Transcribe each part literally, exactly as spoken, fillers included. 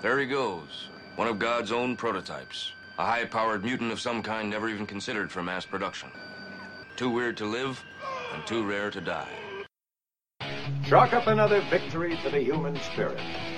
There he goes. One of God's own prototypes. A high-powered mutant of some kind never even considered for mass production. Too weird to live, and too rare to die. Chalk up another victory for the human spirit.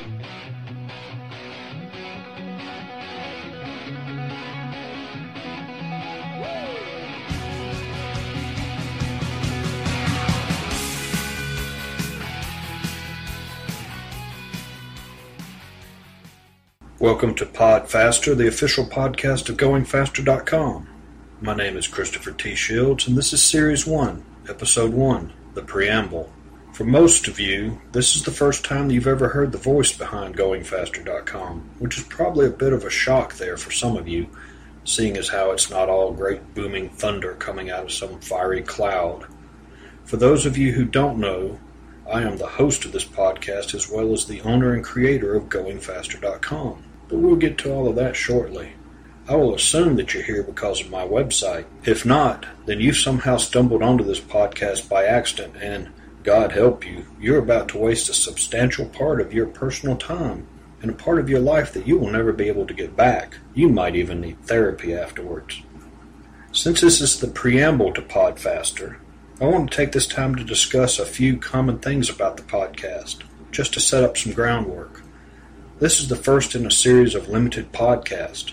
Welcome to Pod Faster, the official podcast of going faster dot com. My name is Christopher T. Shields, and this is Series one, Episode one, The Preamble. For most of you, this is the first time that you've ever heard the voice behind going faster dot com, which is probably a bit of a shock there for some of you, seeing as how it's not all great booming thunder coming out of some fiery cloud. For those of you who don't know, I am the host of this podcast as well as the owner and creator of going faster dot com. But we'll get to all of that shortly. I will assume that you're here because of my website. If not, then you've somehow stumbled onto this podcast by accident and, God help you, you're about to waste a substantial part of your personal time and a part of your life that you will never be able to get back. You might even need therapy afterwards. Since this is the preamble to PodFaster, I want to take this time to discuss a few common things about the podcast, just to set up some groundwork. This is the first in a series of limited podcasts.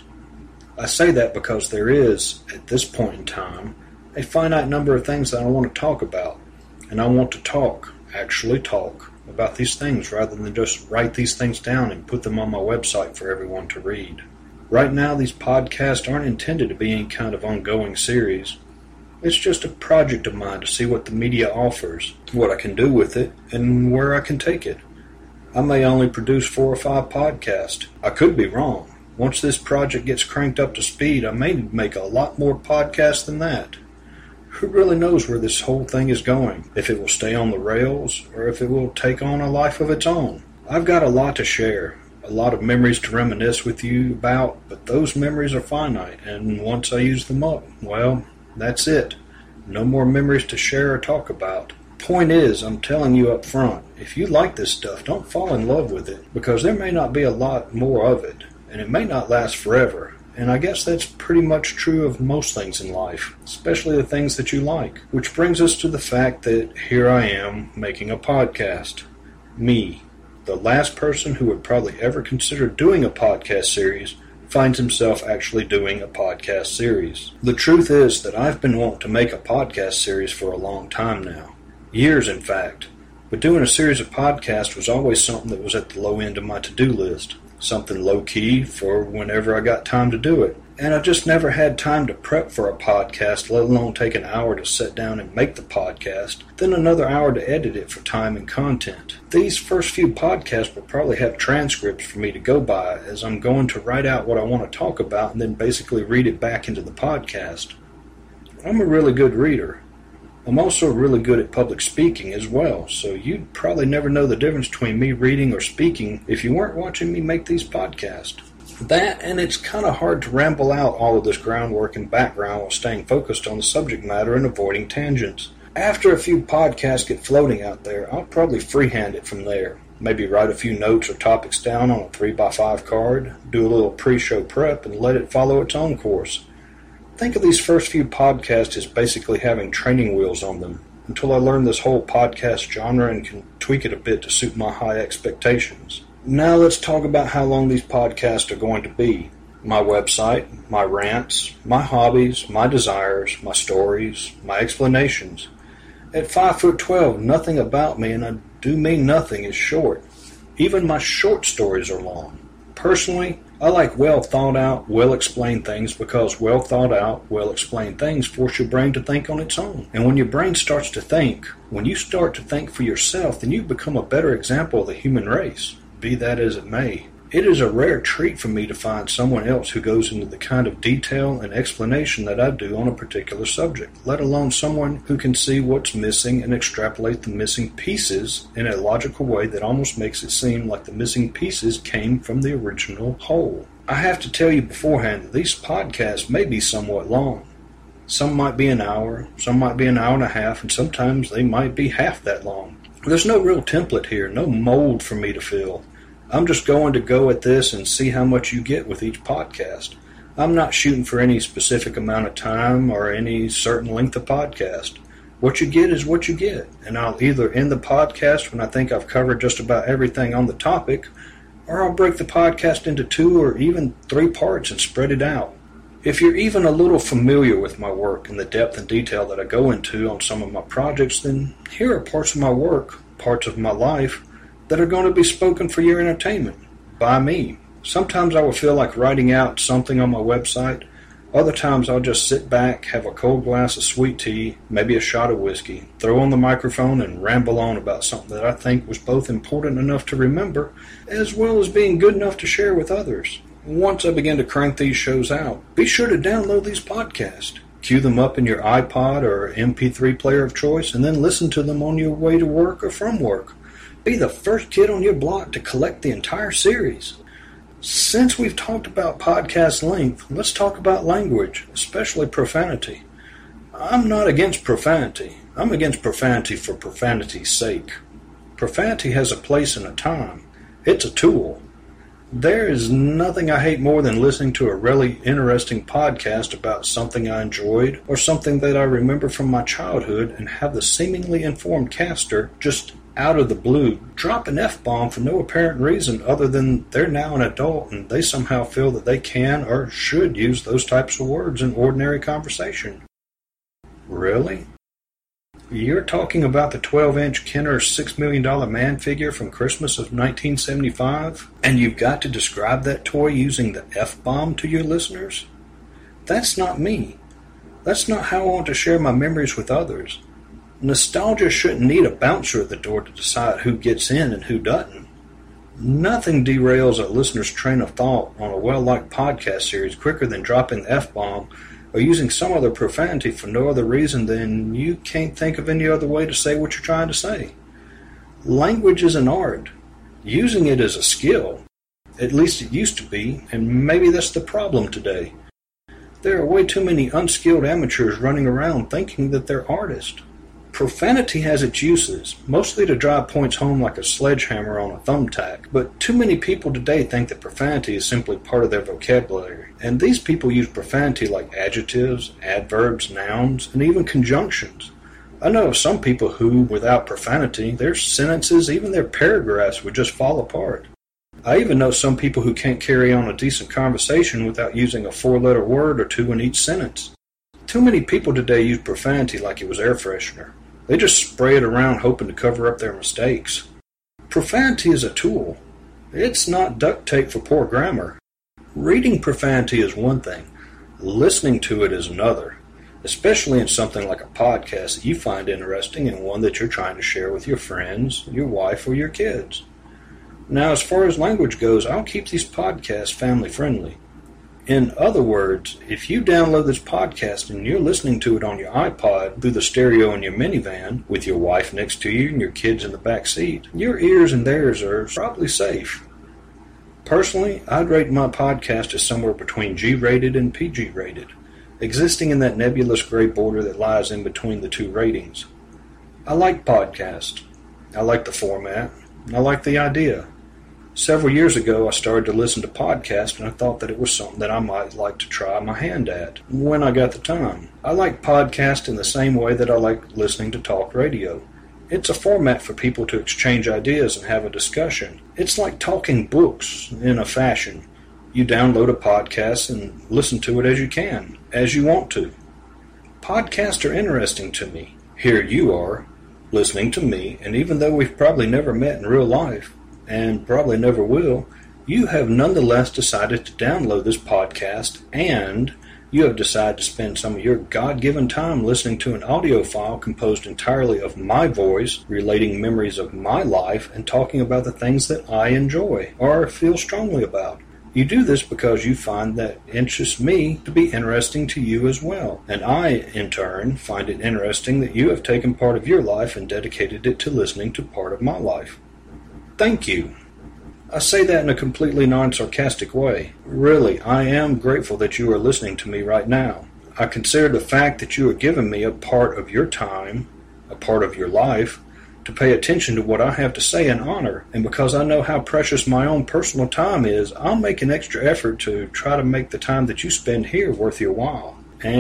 I say that because there is, at this point in time, a finite number of things that I want to talk about. And I want to talk, actually talk, about these things rather than just write these things down and put them on my website for everyone to read. Right now, these podcasts aren't intended to be any kind of ongoing series. It's just a project of mine to see what the media offers, what I can do with it, and where I can take it. I may only produce four or five podcasts. I could be wrong. Once this project gets cranked up to speed, I may make a lot more podcasts than that. Who really knows where this whole thing is going? If it will stay on the rails, or if it will take on a life of its own. I've got a lot to share, a lot of memories to reminisce with you about, but those memories are finite, and once I use them up, well, that's it. No more memories to share or talk about. Point is, I'm telling you up front, if you like this stuff, don't fall in love with it, because there may not be a lot more of it, and it may not last forever. And I guess that's pretty much true of most things in life, especially the things that you like. Which brings us to the fact that here I am making a podcast. Me, the last person who would probably ever consider doing a podcast series, finds himself actually doing a podcast series. The truth is that I've been wanting to make a podcast series for a long time now. Years, in fact. But doing a series of podcasts was always something that was at the low end of my to-do list. Something low-key for whenever I got time to do it. And I just never had time to prep for a podcast, let alone take an hour to sit down and make the podcast, then another hour to edit it for time and content. These first few podcasts will probably have transcripts for me to go by, as I'm going to write out what I want to talk about and then basically read it back into the podcast. I'm a really good reader. I'm also really good at public speaking as well, so you'd probably never know the difference between me reading or speaking if you weren't watching me make these podcasts. That, and it's kind of hard to ramble out all of this groundwork and background while staying focused on the subject matter and avoiding tangents. After a few podcasts get floating out there, I'll probably freehand it from there. Maybe write a few notes or topics down on a three by five card, do a little pre-show prep, and let it follow its own course. Think of these first few podcasts as basically having training wheels on them, until I learn this whole podcast genre and can tweak it a bit to suit my high expectations. Now let's talk about how long these podcasts are going to be. My website, my rants, my hobbies, my desires, my stories, my explanations. At five foot twelve, nothing about me, and I do mean nothing, is short. Even my short stories are long. Personally, I like well-thought-out, well-explained things because well-thought-out, well-explained things force your brain to think on its own. And when your brain starts to think, when you start to think for yourself, then you become a better example of the human race, be that as it may. It is a rare treat for me to find someone else who goes into the kind of detail and explanation that I do on a particular subject, let alone someone who can see what's missing and extrapolate the missing pieces in a logical way that almost makes it seem like the missing pieces came from the original whole. I have to tell you beforehand that these podcasts may be somewhat long. Some might be an hour, some might be an hour and a half, and sometimes they might be half that long. There's no real template here, no mold for me to fill. I'm just going to go at this and see how much you get with each podcast. I'm not shooting for any specific amount of time or any certain length of podcast. What you get is what you get, and I'll either end the podcast when I think I've covered just about everything on the topic, or I'll break the podcast into two or even three parts and spread it out. If you're even a little familiar with my work and the depth and detail that I go into on some of my projects, then here are parts of my work, parts of my life, that are going to be spoken for your entertainment, by me. Sometimes I will feel like writing out something on my website. Other times I'll just sit back, have a cold glass of sweet tea, maybe a shot of whiskey, throw on the microphone and ramble on about something that I think was both important enough to remember, as well as being good enough to share with others. Once I begin to crank these shows out, be sure to download these podcasts. Cue them up in your iPod or M P three player of choice, and then listen to them on your way to work or from work. Be the first kid on your block to collect the entire series. Since we've talked about podcast length, let's talk about language, especially profanity. I'm not against profanity. I'm against profanity for profanity's sake. Profanity has a place and a time. It's a tool. There is nothing I hate more than listening to a really interesting podcast about something I enjoyed or something that I remember from my childhood and have the seemingly informed caster just out of the blue drop an F-bomb for no apparent reason other than they're now an adult and they somehow feel that they can or should use those types of words in ordinary conversation. Really? You're talking about the twelve-inch Kenner six million dollars man figure from Christmas of nineteen seventy-five, and you've got to describe that toy using the F-bomb to your listeners? That's not me. That's not how I want to share my memories with others. Nostalgia shouldn't need a bouncer at the door to decide who gets in and who doesn't. Nothing derails a listener's train of thought on a well-liked podcast series quicker than dropping the F-bomb or using some other profanity for no other reason than you can't think of any other way to say what you're trying to say. Language is an art. Using it is a skill. At least it used to be, and maybe that's the problem today. There are way too many unskilled amateurs running around thinking that they're artists. Profanity has its uses, mostly to drive points home like a sledgehammer on a thumbtack, but too many people today think that profanity is simply part of their vocabulary, and these people use profanity like adjectives, adverbs, nouns, and even conjunctions. I know of some people who, without profanity, their sentences, even their paragraphs, would just fall apart. I even know some people who can't carry on a decent conversation without using a four-letter word or two in each sentence. Too many people today use profanity like it was air freshener. They just spray it around hoping to cover up their mistakes. Profanity is a tool. It's not duct tape for poor grammar. Reading profanity is one thing. Listening to it is another, especially in something like a podcast that you find interesting and one that you're trying to share with your friends, your wife, or your kids. Now, as far as language goes, I'll keep these podcasts family-friendly. In other words, if you download this podcast and you're listening to it on your iPod through the stereo in your minivan with your wife next to you and your kids in the back seat, your ears and theirs are probably safe. Personally, I'd rate my podcast as somewhere between G-rated and P G-rated, existing in that nebulous gray border that lies in between the two ratings. I like podcasts. I like the format. I like the idea. Several years ago, I started to listen to podcasts, and I thought that it was something that I might like to try my hand at when I got the time. I like podcasts in the same way that I like listening to talk radio. It's a format for people to exchange ideas and have a discussion. It's like talking books in a fashion. You download a podcast and listen to it as you can, as you want to. Podcasts are interesting to me. Here you are, listening to me, and even though we've probably never met in real life, and probably never will, you have nonetheless decided to download this podcast, and you have decided to spend some of your God-given time listening to an audio file composed entirely of my voice, relating memories of my life, and talking about the things that I enjoy or feel strongly about. You do this because you find that interests me to be interesting to you as well, and I, in turn, find it interesting that you have taken part of your life and dedicated it to listening to part of my life. Thank you. I say that in a completely non-sarcastic way. Really, I am grateful that you are listening to me right now. I consider the fact that you are giving me a part of your time, a part of your life, to pay attention to what I have to say and honor. And because I know how precious my own personal time is, I'll make an extra effort to try to make the time that you spend here worth your while.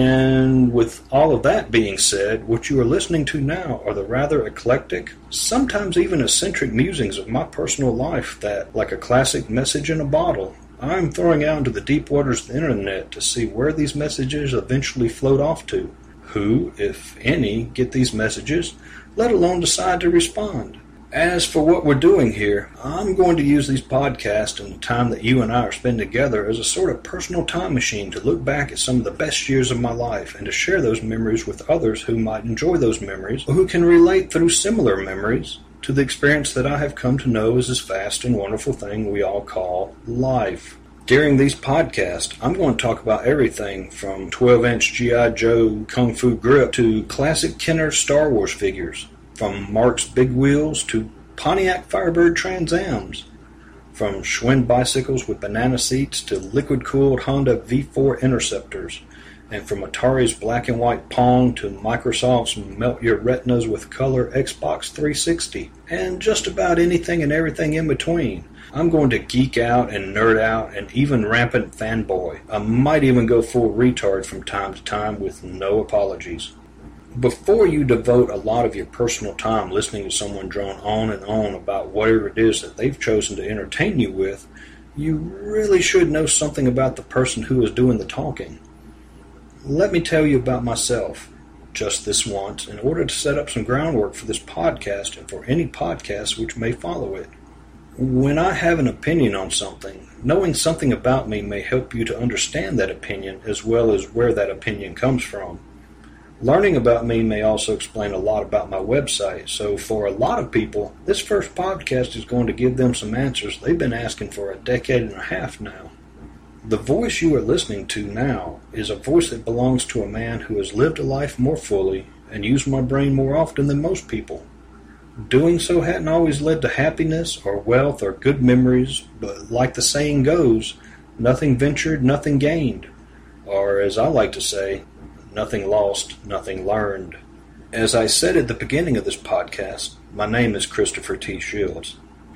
And with all of that being said, what you are listening to now are the rather eclectic, sometimes even eccentric musings of my personal life that, like a classic message in a bottle, I'm throwing out into the deep waters of the internet to see where these messages eventually float off to. Who, if any, get these messages, let alone decide to respond. As for what we're doing here, I'm going to use these podcasts and the time that you and I are spending together as a sort of personal time machine to look back at some of the best years of my life and to share those memories with others who might enjoy those memories or who can relate through similar memories to the experience that I have come to know as this vast and wonderful thing we all call life. During these podcasts, I'm going to talk about everything from twelve-inch G I. Joe Kung Fu grip to classic Kenner Star Wars figures, from Mark's Big Wheels to Pontiac Firebird Trans Ams, from Schwinn bicycles with banana seats to liquid-cooled Honda V four Interceptors, and from Atari's black and white Pong to Microsoft's melt your retinas with color Xbox three sixty, and just about anything and everything in between. I'm going to geek out and nerd out and even rampant fanboy. I might even go full retard from time to time with no apologies. Before you devote a lot of your personal time listening to someone drone on and on about whatever it is that they've chosen to entertain you with, you really should know something about the person who is doing the talking. Let me tell you about myself, just this once, in order to set up some groundwork for this podcast and for any podcasts which may follow it. When I have an opinion on something, knowing something about me may help you to understand that opinion as well as where that opinion comes from. Learning about me may also explain a lot about my website, so for a lot of people, this first podcast is going to give them some answers they've been asking for a decade and a half now. The voice you are listening to now is a voice that belongs to a man who has lived a life more fully and used my brain more often than most people. Doing so hadn't always led to happiness or wealth or good memories, but like the saying goes, nothing ventured, nothing gained. Or, as I like to say, nothing lost, nothing learned. As I said at the beginning of this podcast, my name is Christopher T. Shields.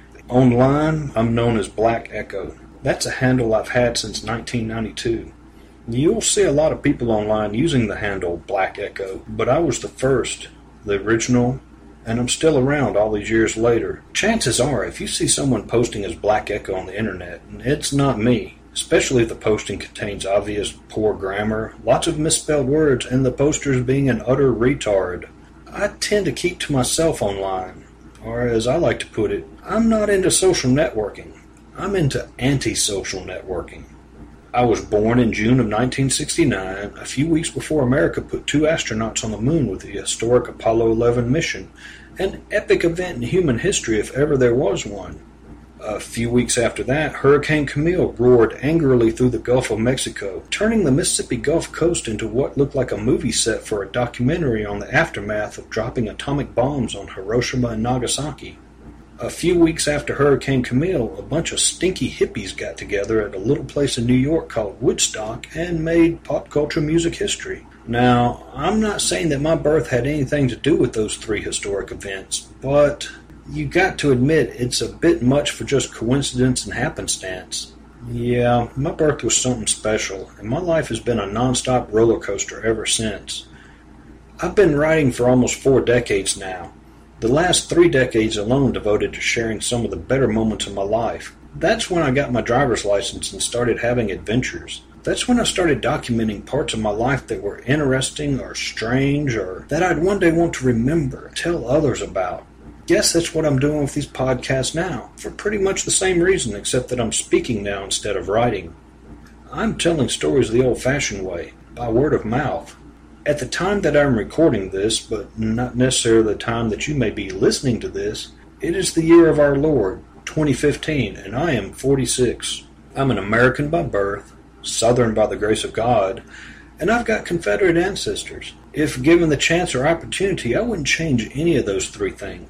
Online, I'm known as Black Echo. That's a handle I've had since nineteen ninety-two. You'll see a lot of people online using the handle Black Echo, but I was the first, the original, and I'm still around all these years later. Chances are, if you see someone posting as Black Echo on the internet, it's not me, especially if the posting contains obvious poor grammar, lots of misspelled words, and the poster's being an utter retard. I tend to keep to myself online, or as I like to put it, I'm not into social networking. I'm into anti-social networking. I was born in June of nineteen sixty-nine, a few weeks before America put two astronauts on the moon with the historic Apollo eleven mission, an epic event in human history if ever there was one. A few weeks after that, Hurricane Camille roared angrily through the Gulf of Mexico, turning the Mississippi Gulf Coast into what looked like a movie set for a documentary on the aftermath of dropping atomic bombs on Hiroshima and Nagasaki. A few weeks after Hurricane Camille, a bunch of stinky hippies got together at a little place in New York called Woodstock and made pop culture music history. Now, I'm not saying that my birth had anything to do with those three historic events, but you got to admit it's a bit much for just coincidence and happenstance. Yeah, my birth was something special, and my life has been a non-stop roller coaster ever since. I've been writing for almost four decades now. The last three decades alone devoted to sharing some of the better moments of my life. That's when I got my driver's license and started having adventures. That's when I started documenting parts of my life that were interesting or strange or that I'd one day want to remember, tell others about. Guess that's what I'm doing with these podcasts now, for pretty much the same reason, except that I'm speaking now instead of writing. I'm telling stories the old-fashioned way, by word of mouth. At the time that I'm recording this, but not necessarily the time that you may be listening to this, it is the year of our Lord, twenty fifteen, and I am forty-six. I'm an American by birth, Southern by the grace of God, and I've got Confederate ancestors. If given the chance or opportunity, I wouldn't change any of those three things.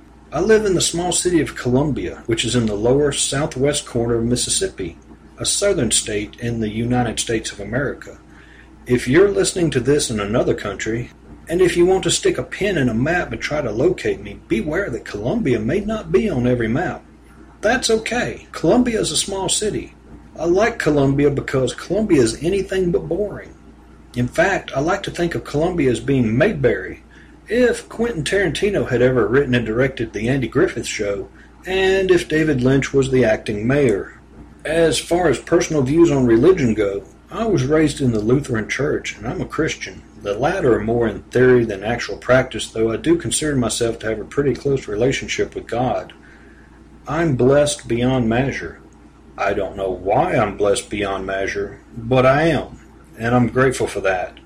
I live in the small city of Columbia, which is in the lower southwest corner of Mississippi, a southern state in the United States of America. If you're listening to this in another country, And if you want to stick a pin in a map and try to locate me, beware that Columbia may not be on every map. That's okay. Columbia is a small city. I like Columbia because Columbia is anything but boring. In fact, I like to think of Columbia as being Mayberry. If Quentin Tarantino had ever written and directed The Andy Griffith Show, and if David Lynch was the acting mayor. As far as personal views on religion go, I was raised in the Lutheran Church, and I'm a Christian. The latter are more in theory than actual practice, though I do consider myself to have a pretty close relationship with God. I'm blessed beyond measure. I don't know why I'm blessed beyond measure, but I am, and I'm grateful for that.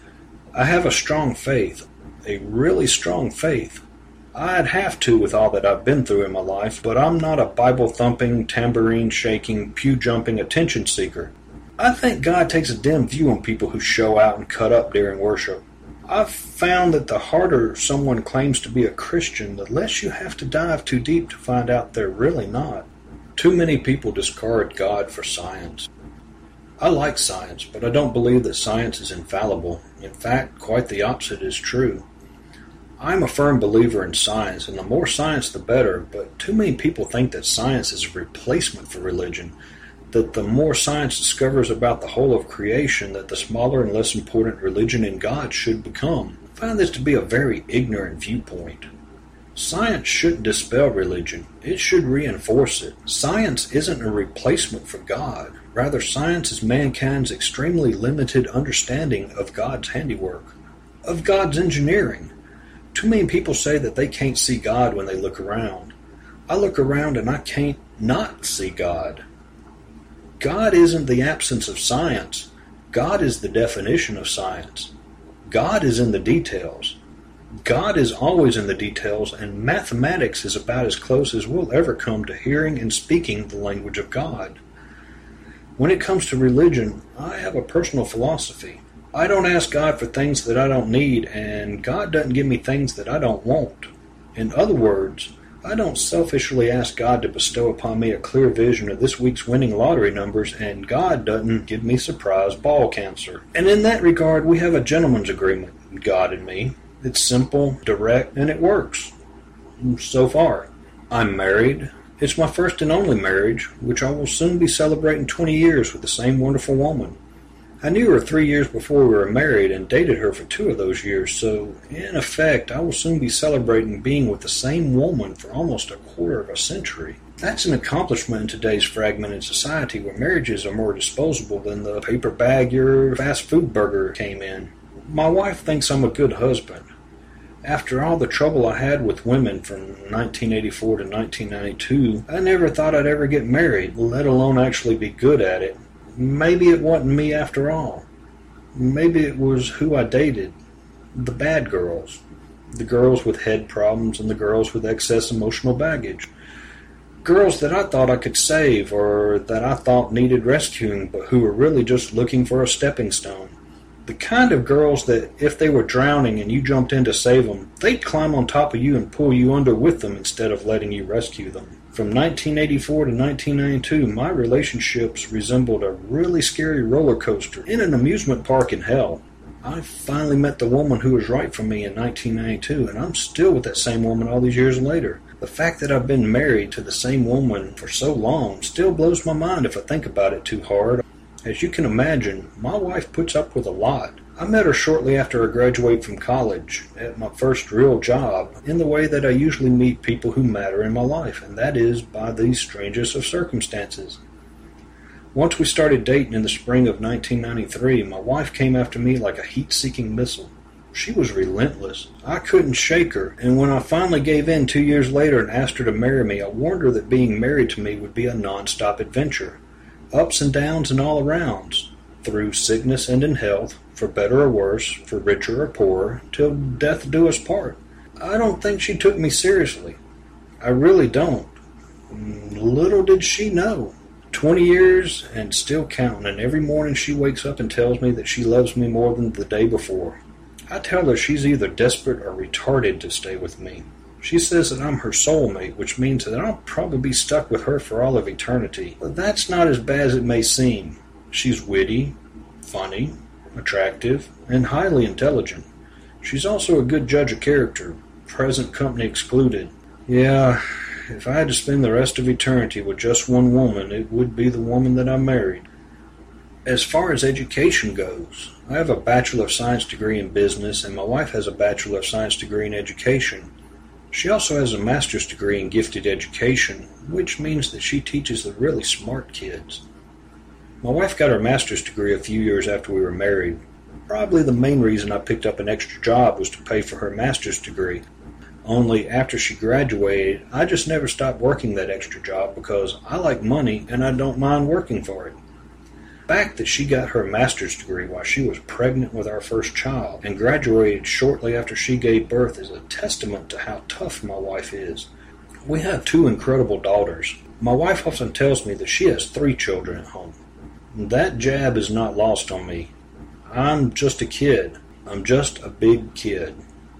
I have a strong faith, a really strong faith. I'd have to with all that I've been through in my life, but I'm not a Bible-thumping, tambourine-shaking, pew-jumping attention seeker. I think God takes a dim view on people who show out and cut up during worship. I've found that the harder someone claims to be a Christian, the less you have to dive too deep to find out they're really not. Too many people discard God for science. I like science, but I don't believe that science is infallible. In fact, quite the opposite is true. I'm a firm believer in science, and the more science the better, but too many people think that science is a replacement for religion, that the more science discovers about the whole of creation, that the smaller and less important religion in God should become. I find this to be a very ignorant viewpoint. Science shouldn't dispel religion. It should reinforce it. Science isn't a replacement for God. Rather, science is mankind's extremely limited understanding of God's handiwork, of God's engineering. Too many people say that they can't see God when they look around. I look around and I can't not see God. God isn't the absence of science. God is the definition of science. God is in the details. God is always in the details, and mathematics is about as close as we'll ever come to hearing and speaking the language of God. When it comes to religion, I have a personal philosophy. I don't ask God for things that I don't need, and God doesn't give me things that I don't want. In other words, I don't selfishly ask God to bestow upon me a clear vision of this week's winning lottery numbers, and God doesn't give me surprise ball cancer. And in that regard, we have a gentleman's agreement, God and me. It's simple, direct, and it works. So far. I'm married. It's my first and only marriage, which I will soon be celebrating twenty years with the same wonderful woman. I knew her three years before we were married and dated her for two of those years, so in effect I will soon be celebrating being with the same woman for almost a quarter of a century. That's an accomplishment in today's fragmented society where marriages are more disposable than the paper bag your fast food burger came in. My wife thinks I'm a good husband. After all the trouble I had with women from nineteen eighty-four to nineteen ninety-two, I never thought I'd ever get married, let alone actually be good at it. Maybe it wasn't me after all. Maybe it was who I dated. The bad girls. The girls with head problems and the girls with excess emotional baggage. Girls that I thought I could save or that I thought needed rescuing but who were really just looking for a stepping stone. The kind of girls that if they were drowning and you jumped in to save them, they'd climb on top of you and pull you under with them instead of letting you rescue them. From nineteen eighty-four to nineteen ninety-two, my relationships resembled a really scary roller coaster in an amusement park in hell. I finally met the woman who was right for me in nineteen ninety-two, and I'm still with that same woman all these years later. The fact that I've been married to the same woman for so long still blows my mind if I think about it too hard. As you can imagine, my wife puts up with a lot. I met her shortly after I graduated from college, at my first real job, in the way that I usually meet people who matter in my life, and that is by the strangest of circumstances. Once we started dating in the spring of nineteen ninety-three, my wife came after me like a heat-seeking missile. She was relentless. I couldn't shake her, and when I finally gave in two years later and asked her to marry me, I warned her that being married to me would be a non-stop adventure. Ups and downs and all arounds, through sickness and in health, for better or worse, for richer or poorer, till death do us part. I don't think she took me seriously. I really don't. Little did she know. Twenty years and still counting, and every morning she wakes up and tells me that she loves me more than the day before. I tell her she's either desperate or retarded to stay with me. She says that I'm her soulmate, which means that I'll probably be stuck with her for all of eternity. But that's not as bad as it may seem. She's witty, funny, attractive, and highly intelligent. She's also a good judge of character, present company excluded. Yeah, if I had to spend the rest of eternity with just one woman, it would be the woman that I married. As far as education goes, I have a Bachelor of Science degree in business, and my wife has a Bachelor of Science degree in education. She also has a master's degree in gifted education, which means that she teaches the really smart kids. My wife got her master's degree a few years after we were married. Probably the main reason I picked up an extra job was to pay for her master's degree. Only after she graduated, I just never stopped working that extra job because I like money and I don't mind working for it. The fact that she got her master's degree while she was pregnant with our first child and graduated shortly after she gave birth is a testament to how tough my wife is. We have two incredible daughters. My wife often tells me that she has three children at home. That jab is not lost on me. I'm just a kid. I'm just a big kid.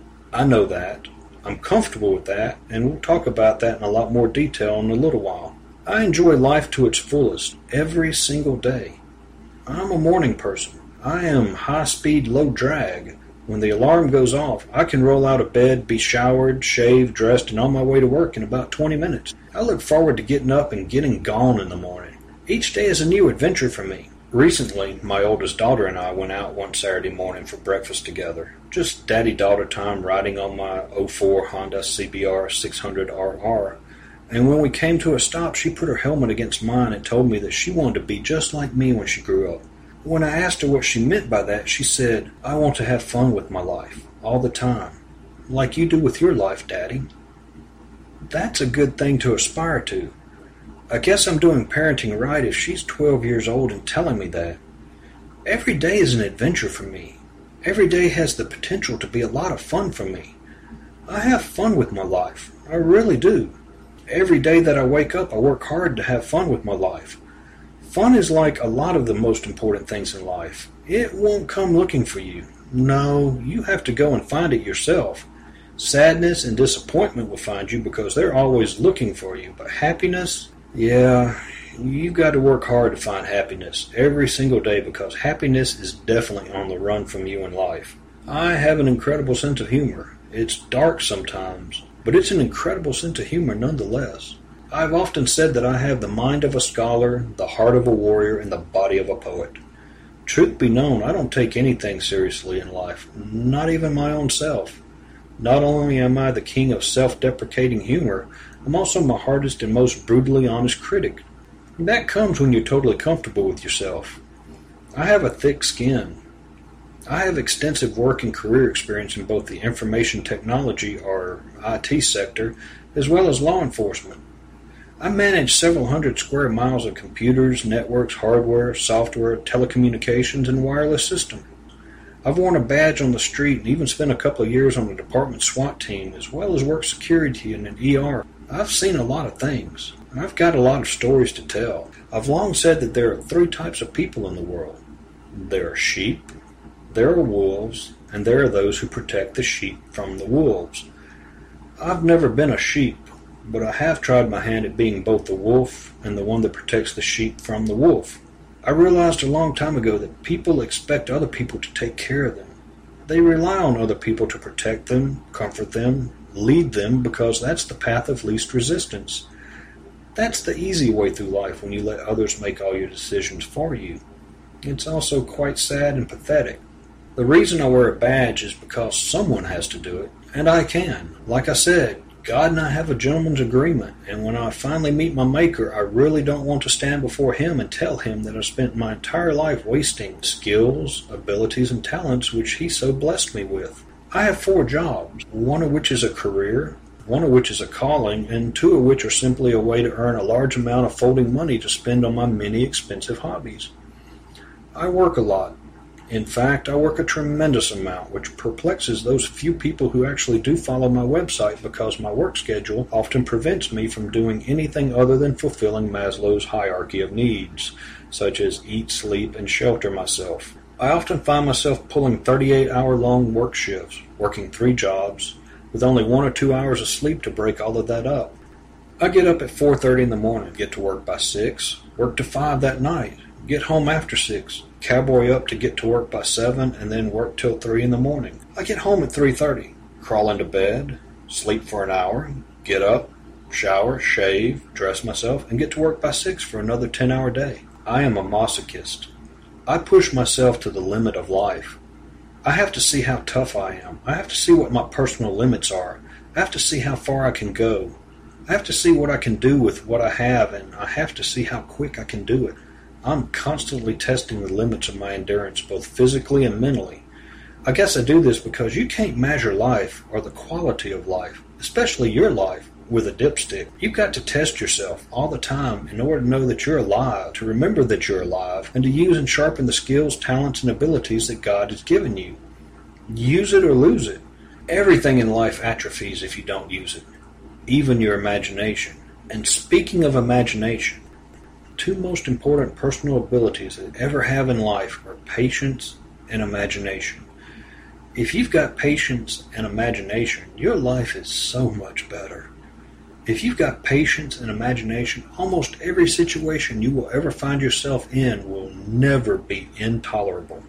I know that. I'm comfortable with that, and we'll talk about that in a lot more detail in a little while. I enjoy life to its fullest every single day. I'm a morning person. I am high-speed, low-drag. When the alarm goes off, I can roll out of bed, be showered, shaved, dressed, and on my way to work in about twenty minutes. I look forward to getting up and getting gone in the morning. Each day is a new adventure for me. Recently, my oldest daughter and I went out one Saturday morning for breakfast together. Just daddy-daughter time riding on my oh four Honda C B R six hundred R R. And when we came to a stop, she put her helmet against mine and told me that she wanted to be just like me when she grew up. When I asked her what she meant by that, she said, "I want to have fun with my life, all the time, like you do with your life, Daddy." That's a good thing to aspire to. I guess I'm doing parenting right if she's twelve years old and telling me that. Every day is an adventure for me. Every day has the potential to be a lot of fun for me. I have fun with my life. I really do. Every day that I wake up, I work hard to have fun with my life. Fun is like a lot of the most important things in life. It won't come looking for you. No, you have to go and find it yourself. Sadness and disappointment will find you because they're always looking for you. But happiness, yeah, you've got to work hard to find happiness every single day because happiness is definitely on the run from you in life. I have an incredible sense of humor. It's dark sometimes, but it's an incredible sense of humor nonetheless. I've often said that I have the mind of a scholar, the heart of a warrior, and the body of a poet. Truth be known, I don't take anything seriously in life, not even my own self. Not only am I the king of self-deprecating humor, I'm also my hardest and most brutally honest critic. That comes when you're totally comfortable with yourself. I have a thick skin. I have extensive work and career experience in both the information technology, or I T sector, as well as law enforcement. I manage several hundred square miles of computers, networks, hardware, software, telecommunications, and wireless systems. I've worn a badge on the street and even spent a couple of years on the department SWAT team, as well as worked security in an E R. I've seen a lot of things. I've got a lot of stories to tell. I've long said that there are three types of people in the world. There are sheep, there are wolves, and there are those who protect the sheep from the wolves. I've never been a sheep, but I have tried my hand at being both the wolf and the one that protects the sheep from the wolf. I realized a long time ago that people expect other people to take care of them. They rely on other people to protect them, comfort them, lead them, because that's the path of least resistance. That's the easy way through life when you let others make all your decisions for you. It's also quite sad and pathetic. The reason I wear a badge is because someone has to do it, and I can. Like I said, God and I have a gentleman's agreement, and when I finally meet my Maker, I really don't want to stand before Him and tell Him that I've spent my entire life wasting skills, abilities, and talents which He so blessed me with. I have four jobs, one of which is a career, one of which is a calling, and two of which are simply a way to earn a large amount of folding money to spend on my many expensive hobbies. I work a lot. In fact, I work a tremendous amount, which perplexes those few people who actually do follow my website because my work schedule often prevents me from doing anything other than fulfilling Maslow's hierarchy of needs, such as eat, sleep, and shelter myself. I often find myself pulling thirty-eight hour long work shifts, working three jobs, with only one or two hours of sleep to break all of that up. I get up at four thirty in the morning, get to work by six, work to five that night, get home after six, cowboy up to get to work by seven, and then work till three in the morning. I get home at three thirty, crawl into bed, sleep for an hour, get up, shower, shave, dress myself, and get to work by six for another ten-hour day. I am a masochist. I push myself to the limit of life. I have to see how tough I am. I have to see what my personal limits are. I have to see how far I can go. I have to see what I can do with what I have, and I have to see how quick I can do it. I'm constantly testing the limits of my endurance, both physically and mentally. I guess I do this because you can't measure life or the quality of life, especially your life, with a dipstick. You've got to test yourself all the time in order to know that you're alive, to remember that you're alive, and to use and sharpen the skills, talents, and abilities that God has given you. Use it or lose it. Everything in life atrophies if you don't use it, even your imagination. And speaking of imagination, two most important personal abilities that ever have in life are patience and imagination. If you've got patience and imagination, your life is so much better. If you've got patience and imagination, almost every situation you will ever find yourself in will never be intolerable.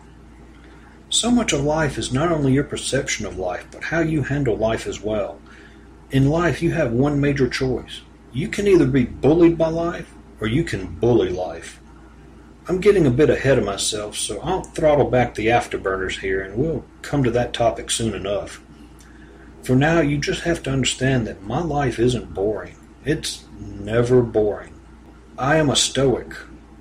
So much of life is not only your perception of life, but how you handle life as well. In life, you have one major choice. You can either be bullied by life, or you can bully life. I'm getting a bit ahead of myself, so I'll throttle back the afterburners here, and we'll come to that topic soon enough. For now, you just have to understand that my life isn't boring. It's never boring. I am a stoic.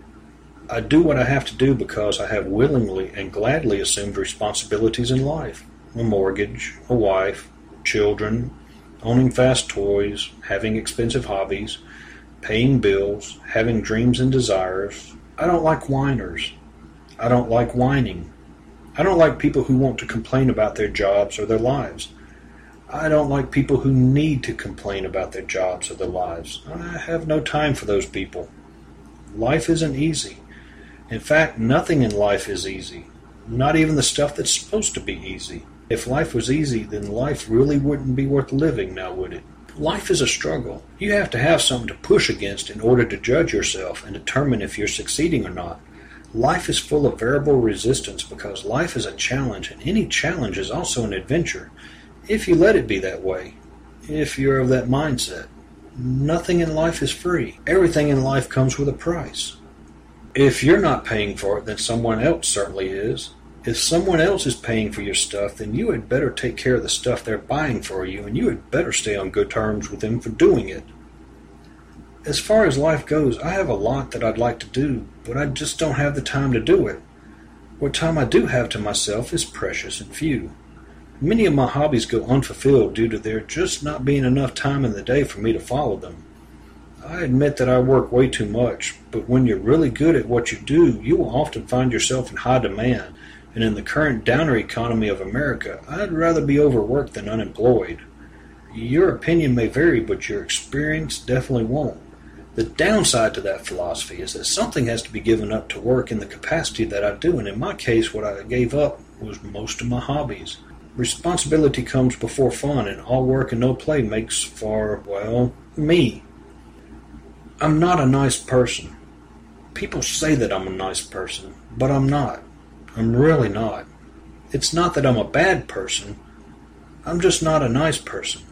I do what I have to do because I have willingly and gladly assumed responsibilities in life. A mortgage, a wife, children, owning fast toys, having expensive hobbies, paying bills, having dreams and desires. I don't like whiners. I don't like whining. I don't like people who want to complain about their jobs or their lives. I don't like people who need to complain about their jobs or their lives. I have no time for those people. Life isn't easy. In fact, nothing in life is easy. Not even the stuff that's supposed to be easy. If life was easy, then life really wouldn't be worth living now, would it? Life is a struggle. You have to have something to push against in order to judge yourself and determine if you're succeeding or not. Life is full of variable resistance because life is a challenge, and any challenge is also an adventure, if you let it be that way, if you're of that mindset. Nothing in life is free. Everything in life comes with a price. If you're not paying for it, then someone else certainly is. If someone else is paying for your stuff, then you had better take care of the stuff they're buying for you, and you had better stay on good terms with them for doing it. As far as life goes, I have a lot that I'd like to do, but I just don't have the time to do it. What time I do have to myself is precious and few. Many of my hobbies go unfulfilled due to there just not being enough time in the day for me to follow them. I admit that I work way too much, but when you're really good at what you do, you will often find yourself in high demand, and in the current downer economy of America, I'd rather be overworked than unemployed. Your opinion may vary, but your experience definitely won't. The downside to that philosophy is that something has to be given up to work in the capacity that I do, and in my case, what I gave up was most of my hobbies. Responsibility comes before fun, and all work and no play makes for, well, me. I'm not a nice person. People say that I'm a nice person, but I'm not. I'm really not. It's not that I'm a bad person. I'm just not a nice person.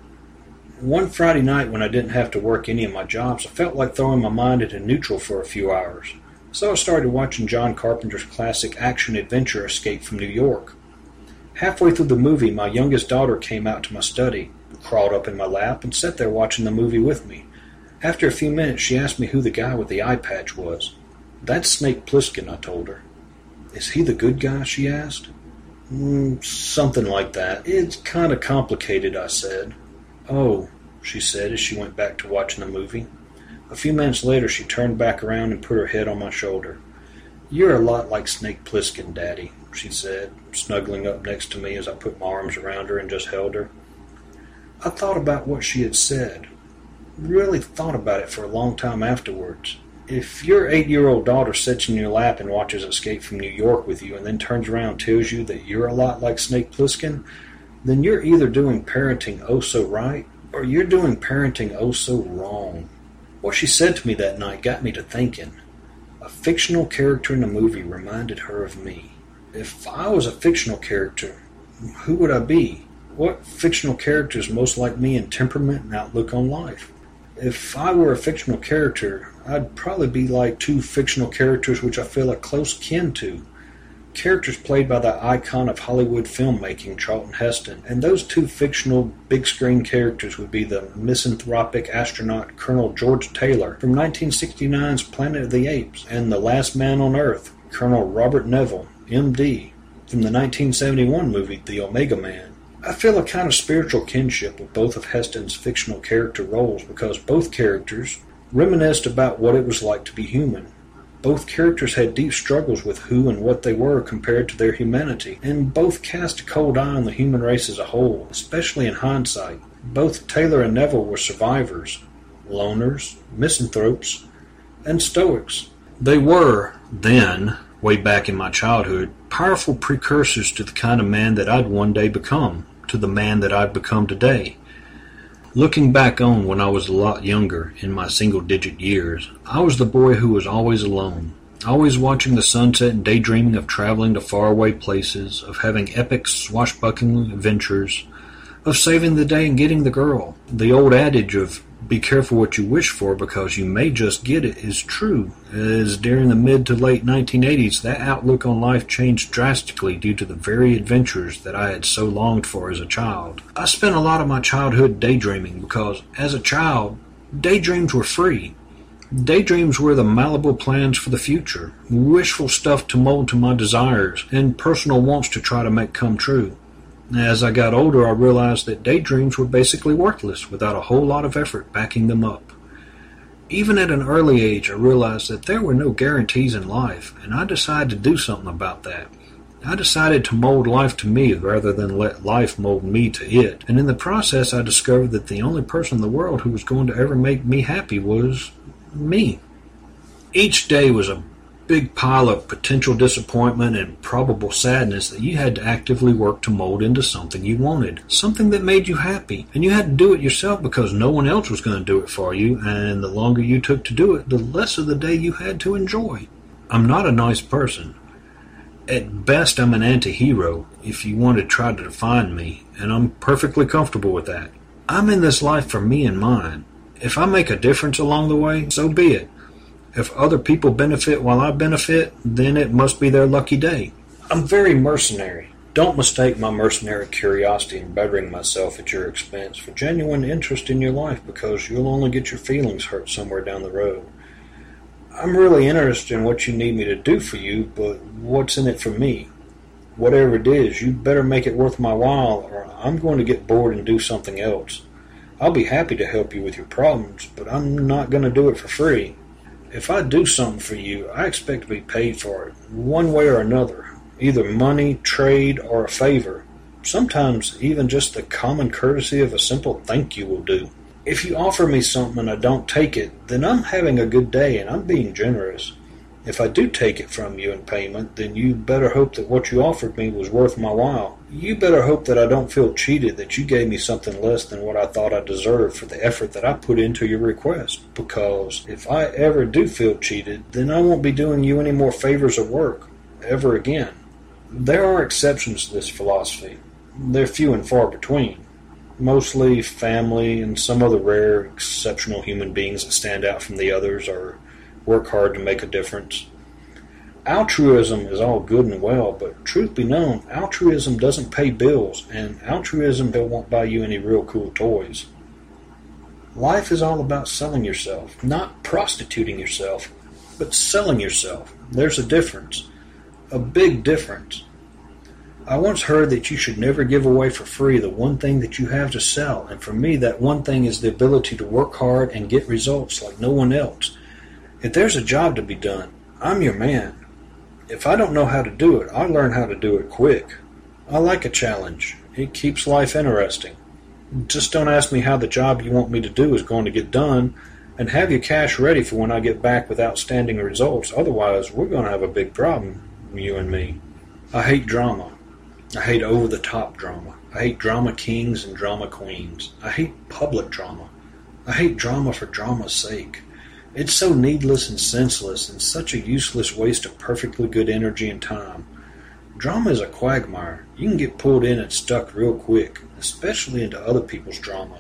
One Friday night when I didn't have to work any of my jobs, I felt like throwing my mind into neutral for a few hours. So I started watching John Carpenter's classic action-adventure Escape from New York. Halfway through the movie, my youngest daughter came out to my study, crawled up in my lap, and sat there watching the movie with me. After a few minutes, she asked me who the guy with the eye patch was. That's Snake Plissken, I told her. Is he the good guy, she asked. Mm, something like that. It's kind of complicated, I said. Oh, she said as she went back to watching the movie. A few minutes later, she turned back around and put her head on my shoulder. You're a lot like Snake Plissken, Daddy, she said, snuggling up next to me as I put my arms around her and just held her. I thought about what she had said. Really thought about it for a long time afterwards. If your eight-year-old daughter sits in your lap and watches Escape from New York with you and then turns around and tells you that you're a lot like Snake Plissken, then you're either doing parenting oh so right or you're doing parenting oh so wrong. What she said to me that night got me to thinking. A fictional character in a movie reminded her of me. If I was a fictional character, who would I be? What fictional character is most like me in temperament and outlook on life? If I were a fictional character, I'd probably be like two fictional characters which I feel a close kin to. Characters played by the icon of Hollywood filmmaking, Charlton Heston, and those two fictional big-screen characters would be the misanthropic astronaut Colonel George Taylor from nineteen sixty-nine's Planet of the Apes, and the last man on Earth, Colonel Robert Neville, M D, from the nineteen seventy-one movie The Omega Man. I feel a kind of spiritual kinship with both of Heston's fictional character roles because both characters reminisced about what it was like to be human. Both characters had deep struggles with who and what they were compared to their humanity, and both cast a cold eye on the human race as a whole, especially in hindsight. Both Taylor and Neville were survivors, loners, misanthropes, and stoics. They were, then, way back in my childhood, powerful precursors to the kind of man that I'd one day become, to the man that I've become today. Looking back on when I was a lot younger, in my single-digit years, I was the boy who was always alone, always watching the sunset and daydreaming of traveling to faraway places, of having epic swashbuckling adventures, of saving the day and getting the girl. The old adage of be careful what you wish for because you may just get it is true, as during the mid to late nineteen eighties that outlook on life changed drastically due to the very adventures that I had so longed for as a child. I spent a lot of my childhood daydreaming because, as a child, daydreams were free. Daydreams were the malleable plans for the future, wishful stuff to mold to my desires, and personal wants to try to make come true. As I got older, I realized that daydreams were basically worthless without a whole lot of effort backing them up. Even at an early age, I realized that there were no guarantees in life, and I decided to do something about that. I decided to mold life to me rather than let life mold me to it, and in the process I discovered that the only person in the world who was going to ever make me happy was me. Each day was a big pile of potential disappointment and probable sadness that you had to actively work to mold into something you wanted, something that made you happy, and you had to do it yourself because no one else was going to do it for you, and the longer you took to do it, the less of the day you had to enjoy. I'm not a nice person. At best, I'm an anti-hero, if you want to try to define me, and I'm perfectly comfortable with that. I'm in this life for me and mine. If I make a difference along the way, so be it. If other people benefit while I benefit, then it must be their lucky day. I'm very mercenary. Don't mistake my mercenary curiosity in bettering myself at your expense for genuine interest in your life because you'll only get your feelings hurt somewhere down the road. I'm really interested in what you need me to do for you, but what's in it for me? Whatever it is, you better make it worth my while or I'm going to get bored and do something else. I'll be happy to help you with your problems, but I'm not going to do it for free. If I do something for you, I expect to be paid for it, one way or another, either money, trade, or a favor. Sometimes even just the common courtesy of a simple thank you will do. If you offer me something and I don't take it, then I'm having a good day and I'm being generous. If I do take it from you in payment, then you better hope that what you offered me was worth my while. You better hope that I don't feel cheated that you gave me something less than what I thought I deserved for the effort that I put into your request. Because if I ever do feel cheated, then I won't be doing you any more favors or work, ever again. There are exceptions to this philosophy. They're few and far between. Mostly family and some other rare, exceptional human beings that stand out from the others or work hard to make a difference. Altruism is all good and well, but truth be known, altruism doesn't pay bills, and altruism won't buy you any real cool toys. Life is all about selling yourself, not prostituting yourself, but selling yourself. There's a difference, a big difference. I once heard that you should never give away for free the one thing that you have to sell, and for me that one thing is the ability to work hard and get results like no one else. If there's a job to be done, I'm your man. If I don't know how to do it, I'll learn how to do it quick. I like a challenge. It keeps life interesting. Just don't ask me how the job you want me to do is going to get done, and have your cash ready for when I get back with outstanding results. Otherwise, we're going to have a big problem, you and me. I hate drama. I hate over-the-top drama. I hate drama kings and drama queens. I hate public drama. I hate drama for drama's sake. It's so needless and senseless, and such a useless waste of perfectly good energy and time. Drama is a quagmire. You can get pulled in and stuck real quick, especially into other people's drama.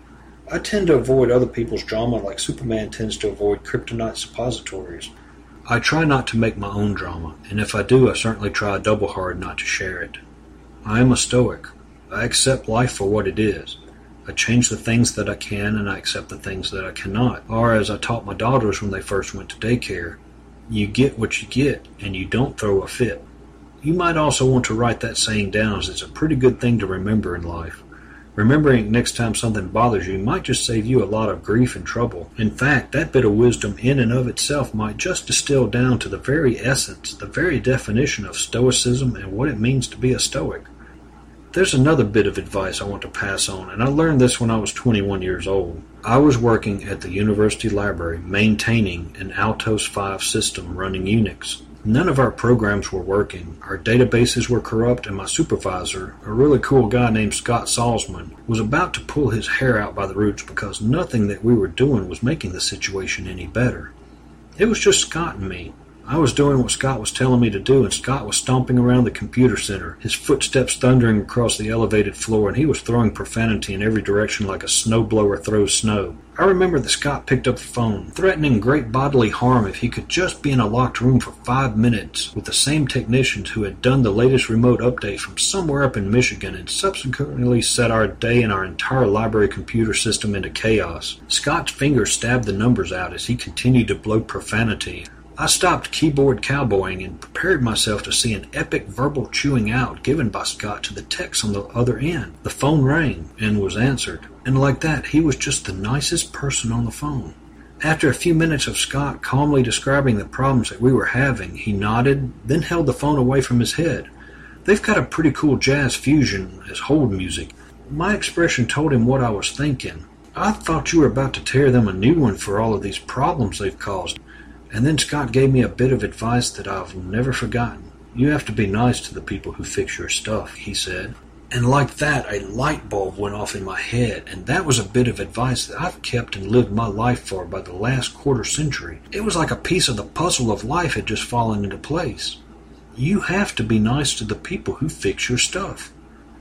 I tend to avoid other people's drama like Superman tends to avoid kryptonite suppositories. I try not to make my own drama, and if I do, I certainly try double hard not to share it. I am a stoic. I accept life for what it is. I change the things that I can, and I accept the things that I cannot. Or, as I taught my daughters when they first went to daycare, you get what you get, and you don't throw a fit. You might also want to write that saying down, as it's a pretty good thing to remember in life. Remembering next time something bothers you might just save you a lot of grief and trouble. In fact, that bit of wisdom in and of itself might just distill down to the very essence, the very definition of Stoicism and what it means to be a Stoic. There's another bit of advice I want to pass on, and I learned this when I was twenty-one years old. I was working at the university library maintaining an Altos five system running Unix. None of our programs were working, our databases were corrupt, and my supervisor, a really cool guy named Scott Salzman, was about to pull his hair out by the roots because nothing that we were doing was making the situation any better. It was just Scott and me. I was doing what Scott was telling me to do, and Scott was stomping around the computer center, his footsteps thundering across the elevated floor, and he was throwing profanity in every direction like a snowblower throws snow. I remember that Scott picked up the phone, threatening great bodily harm if he could just be in a locked room for five minutes with the same technicians who had done the latest remote update from somewhere up in Michigan and subsequently set our day and our entire library computer system into chaos. Scott's fingers stabbed the numbers out as he continued to blow profanity. I stopped keyboard cowboying and prepared myself to see an epic verbal chewing out given by Scott to the techs on the other end. The phone rang and was answered, and like that, he was just the nicest person on the phone. After a few minutes of Scott calmly describing the problems that we were having, he nodded, then held the phone away from his head. They've got a pretty cool jazz fusion as hold music. My expression told him what I was thinking. I thought you were about to tear them a new one for all of these problems they've caused. And then Scott gave me a bit of advice that I've never forgotten. You have to be nice to the people who fix your stuff, he said. And like that, a light bulb went off in my head, and that was a bit of advice that I've kept and lived my life for by the last quarter century. It was like a piece of the puzzle of life had just fallen into place. You have to be nice to the people who fix your stuff.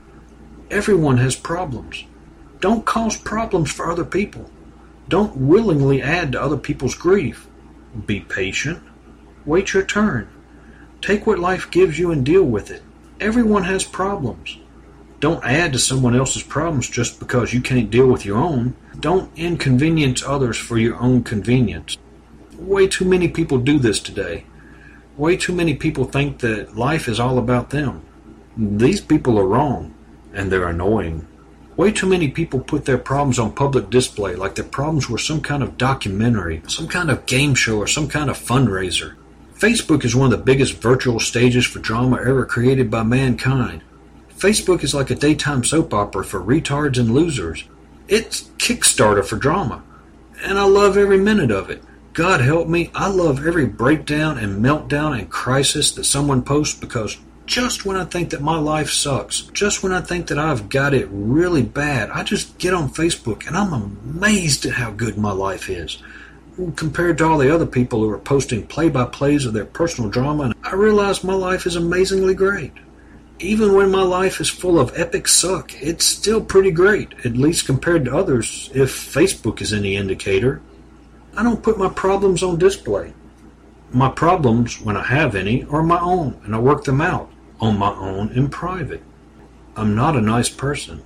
Everyone has problems. Don't cause problems for other people. Don't willingly add to other people's grief. Be patient. Wait your turn. Take what life gives you and deal with it. Everyone has problems. Don't add to someone else's problems just because you can't deal with your own. Don't inconvenience others for your own convenience. Way too many people do this today. Way too many people think that life is all about them. These people are wrong, and they're annoying. Way too many people put their problems on public display like their problems were some kind of documentary, some kind of game show, or some kind of fundraiser. Facebook is one of the biggest virtual stages for drama ever created by mankind. Facebook is like a daytime soap opera for retards and losers. It's Kickstarter for drama, and I love every minute of it. God help me, I love every breakdown and meltdown and crisis that someone posts, because just when I think that my life sucks, just when I think that I've got it really bad, I just get on Facebook and I'm amazed at how good my life is. Compared to all the other people who are posting play-by-plays of their personal drama, I realize my life is amazingly great. Even when my life is full of epic suck, it's still pretty great, at least compared to others, if Facebook is any indicator. I don't put my problems on display. My problems, when I have any, are my own, and I work them out on my own in private. I'm not a nice person.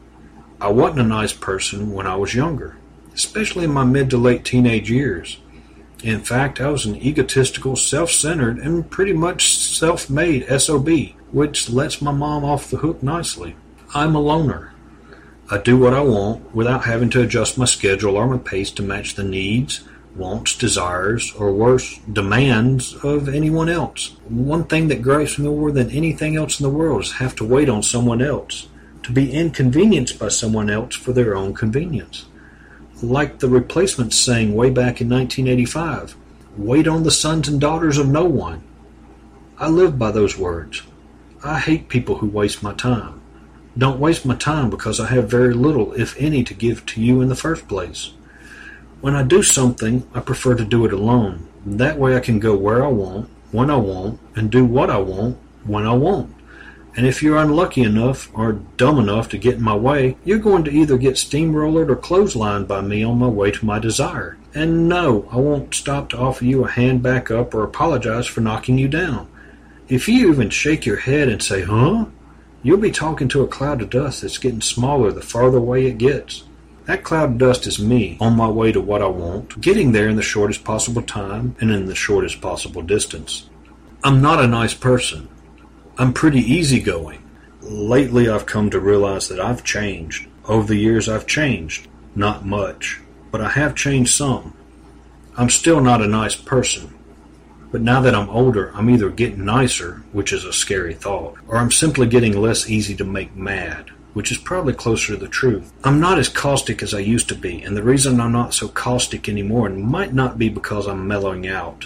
I wasn't a nice person when I was younger, especially in my mid to late teenage years. In fact, I was an egotistical, self-centered, and pretty much self-made S O B, which lets my mom off the hook nicely. I'm a loner. I do what I want without having to adjust my schedule or my pace to match the needs, wants, desires, or worse, demands of anyone else. One thing that gripes me more than anything else in the world is have to wait on someone else, to be inconvenienced by someone else for their own convenience. Like the Replacements saying way back in nineteen eighty-five, wait on the sons and daughters of no one. I live by those words. I hate people who waste my time. Don't waste my time because I have very little, if any, to give to you in the first place. When I do something, I prefer to do it alone. That way I can go where I want, when I want, and do what I want, when I want. And if you're unlucky enough or dumb enough to get in my way, you're going to either get steamrollered or clotheslined by me on my way to my desire. And no, I won't stop to offer you a hand back up or apologize for knocking you down. If you even shake your head and say, huh? You'll be talking to a cloud of dust that's getting smaller the farther away it gets. That cloud of dust is me, on my way to what I want, getting there in the shortest possible time and in the shortest possible distance. I'm not a nice person. I'm pretty easygoing. Lately I've come to realize that I've changed. Over the years I've changed. Not much, but I have changed some. I'm still not a nice person. But now that I'm older, I'm either getting nicer, which is a scary thought, or I'm simply getting less easy to make mad, which is probably closer to the truth. I'm not as caustic as I used to be, and the reason I'm not so caustic anymore might not be because I'm mellowing out.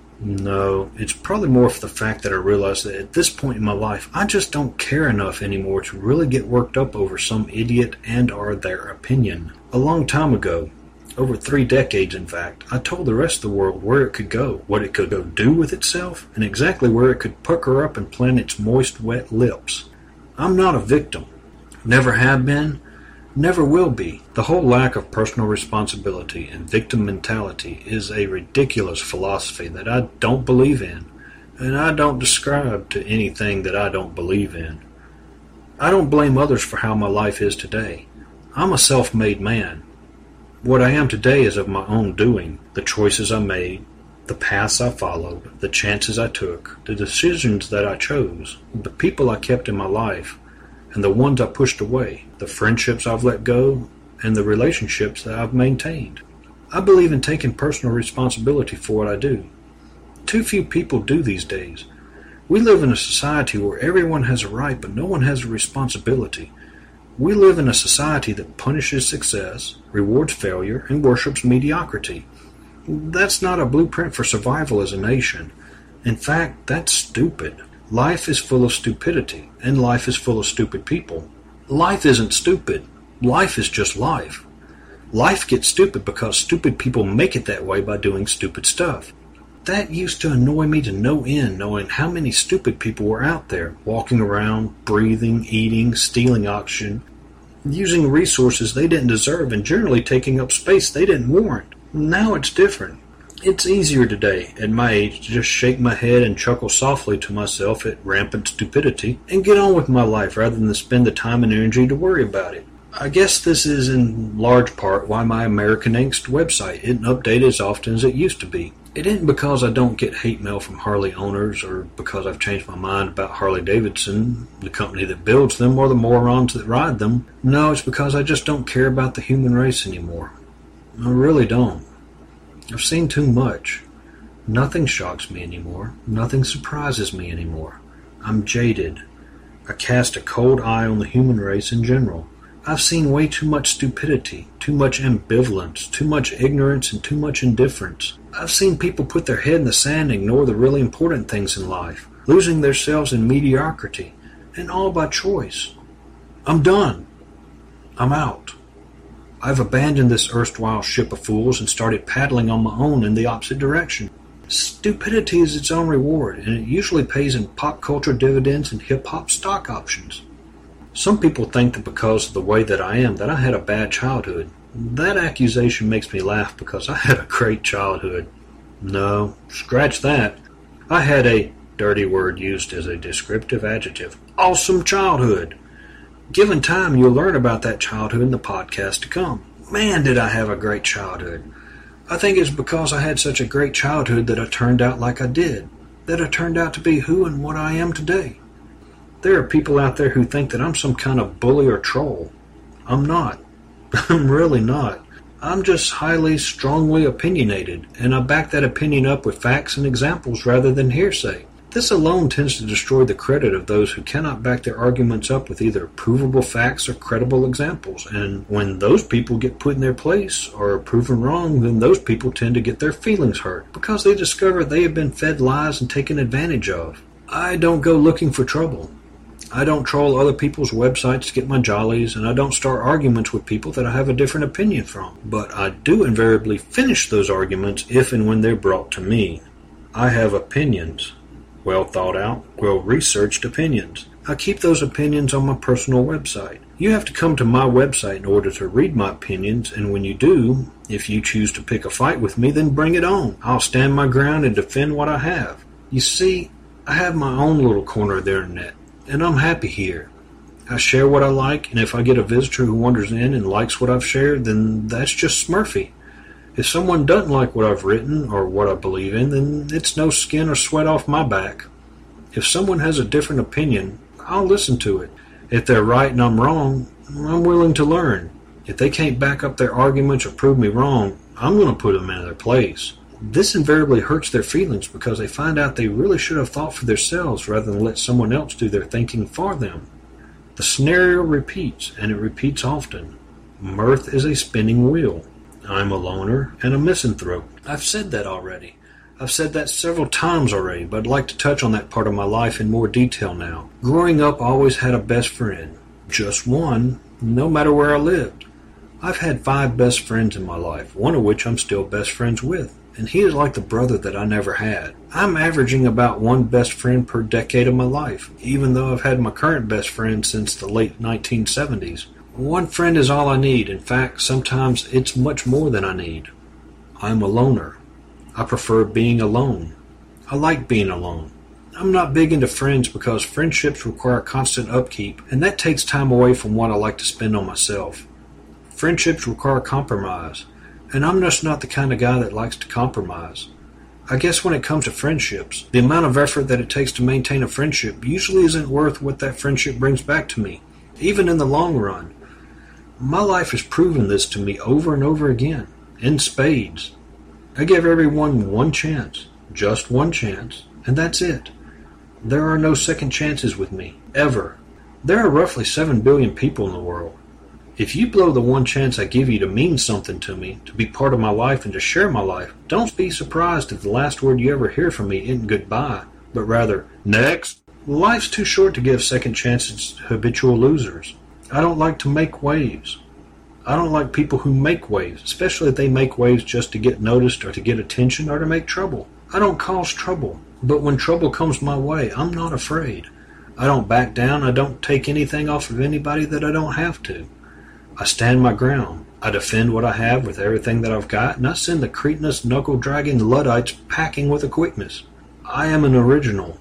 No, it's probably more for the fact that I realize that at this point in my life, I just don't care enough anymore to really get worked up over some idiot and or their opinion. A long time ago, over three decades in fact, I told the rest of the world where it could go, what it could go do with itself, and exactly where it could pucker up and plant its moist, wet lips. I'm not a victim. Never have been, never will be. The whole lack of personal responsibility and victim mentality is a ridiculous philosophy that I don't believe in, and I don't describe to anything that I don't believe in. I don't blame others for how my life is today. I'm a self-made man. What I am today is of my own doing, the choices I made, the paths I followed, the chances I took, the decisions that I chose, the people I kept in my life, and the ones I pushed away, the friendships I've let go, and the relationships that I've maintained. I believe in taking personal responsibility for what I do. Too few people do these days. We live in a society where everyone has a right, but no one has a responsibility. We live in a society that punishes success, rewards failure, and worships mediocrity. That's not a blueprint for survival as a nation. In fact, that's stupid. Life is full of stupidity, and life is full of stupid people. Life isn't stupid. Life is just life. Life gets stupid because stupid people make it that way by doing stupid stuff. That used to annoy me to no end, knowing how many stupid people were out there, walking around, breathing, eating, stealing oxygen, using resources they didn't deserve, and generally taking up space they didn't warrant. Now it's different. It's easier today, at my age, to just shake my head and chuckle softly to myself at rampant stupidity and get on with my life rather than spend the time and energy to worry about it. I guess this is in large part why my American Angst website isn't updated as often as it used to be. It isn't because I don't get hate mail from Harley owners or because I've changed my mind about Harley-Davidson, the company that builds them, or the morons that ride them. No, it's because I just don't care about the human race anymore. I really don't. I've seen too much. Nothing shocks me anymore. Nothing surprises me anymore. I'm jaded. I cast a cold eye on the human race in general. I've seen way too much stupidity, too much ambivalence, too much ignorance, and too much indifference. I've seen people put their head in the sand and ignore the really important things in life, losing themselves in mediocrity, and all by choice. I'm done. I'm out. I've abandoned this erstwhile ship of fools and started paddling on my own in the opposite direction. Stupidity is its own reward, and it usually pays in pop culture dividends and hip-hop stock options. Some people think that because of the way that I am, that I had a bad childhood. That accusation makes me laugh because I had a great childhood. No, scratch that. I had a, dirty word used as a descriptive adjective, awesome childhood. Given time, you'll learn about that childhood in the podcast to come. Man, did I have a great childhood. I think it's because I had such a great childhood that I turned out like I did, that I turned out to be who and what I am today. There are people out there who think that I'm some kind of bully or troll. I'm not. I'm really not. I'm just highly, strongly opinionated, and I back that opinion up with facts and examples rather than hearsay. This alone tends to destroy the credit of those who cannot back their arguments up with either provable facts or credible examples, and when those people get put in their place or are proven wrong, then those people tend to get their feelings hurt because they discover they have been fed lies and taken advantage of. I don't go looking for trouble. I don't troll other people's websites to get my jollies, and I don't start arguments with people that I have a different opinion from. But I do invariably finish those arguments if and when they're brought to me. I have opinions. Well thought out, well researched opinions. I keep those opinions on my personal website. You have to come to my website in order to read my opinions, and when you do, if you choose to pick a fight with me, then bring it on. I'll stand my ground and defend what I have. You see, I have my own little corner of the internet, and I'm happy here. I share what I like, and if I get a visitor who wanders in and likes what I've shared, then that's just Smurfy. If someone doesn't like what I've written or what I believe in, then it's no skin or sweat off my back. If someone has a different opinion, I'll listen to it. If they're right and I'm wrong, I'm willing to learn. If they can't back up their arguments or prove me wrong, I'm going to put them in their place. This invariably hurts their feelings because they find out they really should have thought for themselves rather than let someone else do their thinking for them. The scenario repeats, and it repeats often. Mirth is a spinning wheel. I'm a loner and a misanthrope. I've said that already. I've said that several times already, but I'd like to touch on that part of my life in more detail now. Growing up, I always had a best friend. Just one, no matter where I lived. I've had five best friends in my life, one of which I'm still best friends with, and he is like the brother that I never had. I'm averaging about one best friend per decade of my life, even though I've had my current best friend since the late nineteen seventies. One friend is all I need. In fact, sometimes it's much more than I need. I'm a loner. I prefer being alone. I like being alone. I'm not big into friends because friendships require constant upkeep, and that takes time away from what I like to spend on myself. Friendships require compromise, and I'm just not the kind of guy that likes to compromise. I guess when it comes to friendships, the amount of effort that it takes to maintain a friendship usually isn't worth what that friendship brings back to me, even in the long run. My life has proven this to me over and over again, in spades. I give everyone one chance, just one chance, and that's it. There are no second chances with me, ever. There are roughly seven billion people in the world. If you blow the one chance I give you to mean something to me, to be part of my life and to share my life, don't be surprised if the last word you ever hear from me isn't goodbye, but rather, next. Life's too short to give second chances to habitual losers. I don't like to make waves. I don't like people who make waves, especially if they make waves just to get noticed or to get attention or to make trouble. I don't cause trouble, but when trouble comes my way, I'm not afraid. I don't back down. I don't take anything off of anybody that I don't have to. I stand my ground. I defend what I have with everything that I've got, and I send the cretinous, knuckle-dragging Luddites packing with a quickness. I am an original.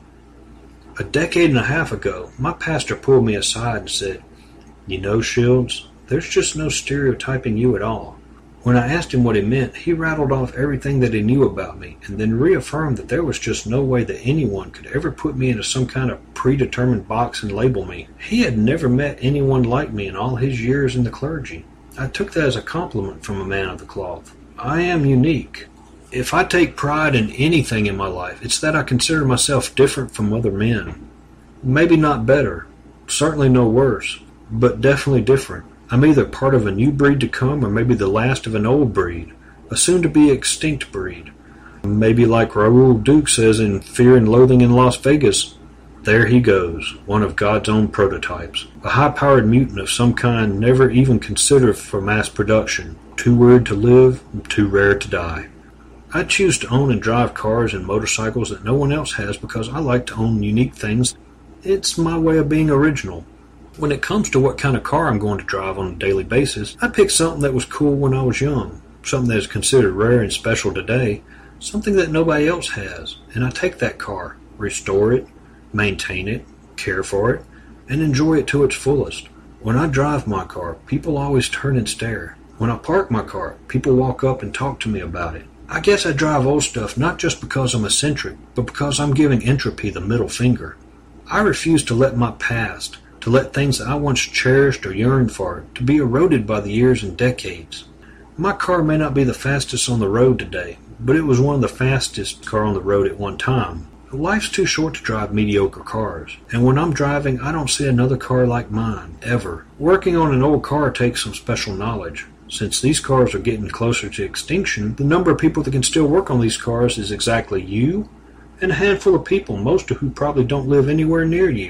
A decade and a half ago, my pastor pulled me aside and said, "You know, Shields, there's just no stereotyping you at all." When I asked him what he meant, he rattled off everything that he knew about me, and then reaffirmed that there was just no way that anyone could ever put me into some kind of predetermined box and label me. He had never met anyone like me in all his years in the clergy. I took that as a compliment from a man of the cloth. I am unique. If I take pride in anything in my life, it's that I consider myself different from other men. Maybe not better, certainly no worse, but definitely different. I'm either part of a new breed to come or maybe the last of an old breed, a soon-to-be extinct breed. Maybe like Raoul Duke says in Fear and Loathing in Las Vegas, there he goes, one of God's own prototypes, a high-powered mutant of some kind never even considered for mass production, too weird to live, too rare to die. I choose to own and drive cars and motorcycles that no one else has because I like to own unique things. It's my way of being original. When it comes to what kind of car I'm going to drive on a daily basis, I pick something that was cool when I was young, something that is considered rare and special today, something that nobody else has, and I take that car, restore it, maintain it, care for it, and enjoy it to its fullest. When I drive my car, people always turn and stare. When I park my car, people walk up and talk to me about it. I guess I drive old stuff not just because I'm eccentric, but because I'm giving entropy the middle finger. I refuse to let my past, to let things that I once cherished or yearned for, to be eroded by the years and decades. My car may not be the fastest on the road today, but it was one of the fastest car on the road at one time. Life's too short to drive mediocre cars, and when I'm driving, I don't see another car like mine, ever. Working on an old car takes some special knowledge. Since these cars are getting closer to extinction, the number of people that can still work on these cars is exactly you and a handful of people, most of who probably don't live anywhere near you.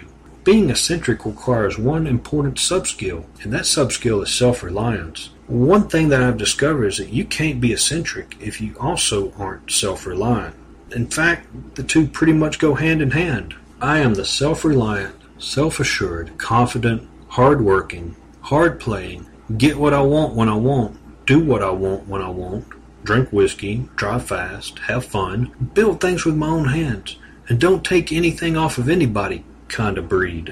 Being eccentric requires one important sub-skill, and that sub-skill is self-reliance. One thing that I've discovered is that you can't be eccentric if you also aren't self-reliant. In fact, the two pretty much go hand in hand. I am the self-reliant, self-assured, confident, hard-working, hard-playing, get what I want when I want, do what I want when I want, drink whiskey, drive fast, have fun, build things with my own hands, and don't take anything off of anybody kind of breed.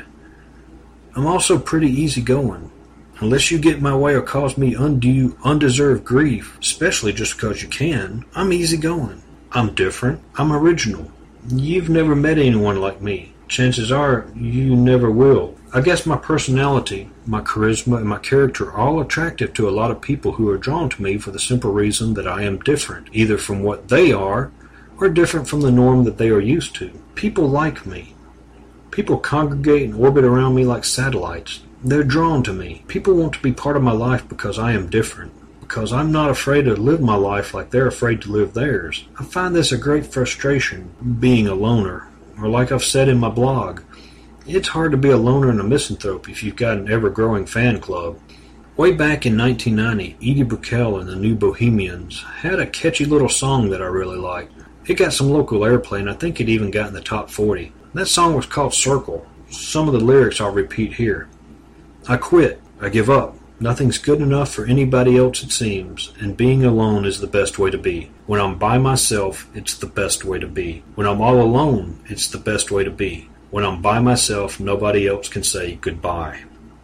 I'm also pretty easygoing. Unless you get my way or cause me undue, undeserved grief, especially just because you can, I'm easygoing. I'm different. I'm original. You've never met anyone like me. Chances are you never will. I guess my personality, my charisma, and my character are all attractive to a lot of people who are drawn to me for the simple reason that I am different, either from what they are or different from the norm that they are used to. People like me. People congregate and orbit around me like satellites. They're drawn to me. People want to be part of my life because I am different, because I'm not afraid to live my life like they're afraid to live theirs. I find this a great frustration, being a loner. Or like I've said in my blog, it's hard to be a loner and a misanthrope if you've got an ever-growing fan club. Way back in nineteen ninety, Edie Brickell and the New Bohemians had a catchy little song that I really liked. It got some local airplay, and I think it even got in the top forty. That song was called Circle. Some of the lyrics I'll repeat here. I quit. I give up. Nothing's good enough for anybody else, it seems, and being alone is the best way to be. When I'm by myself, it's the best way to be. When I'm all alone, it's the best way to be. When I'm by myself, nobody else can say goodbye.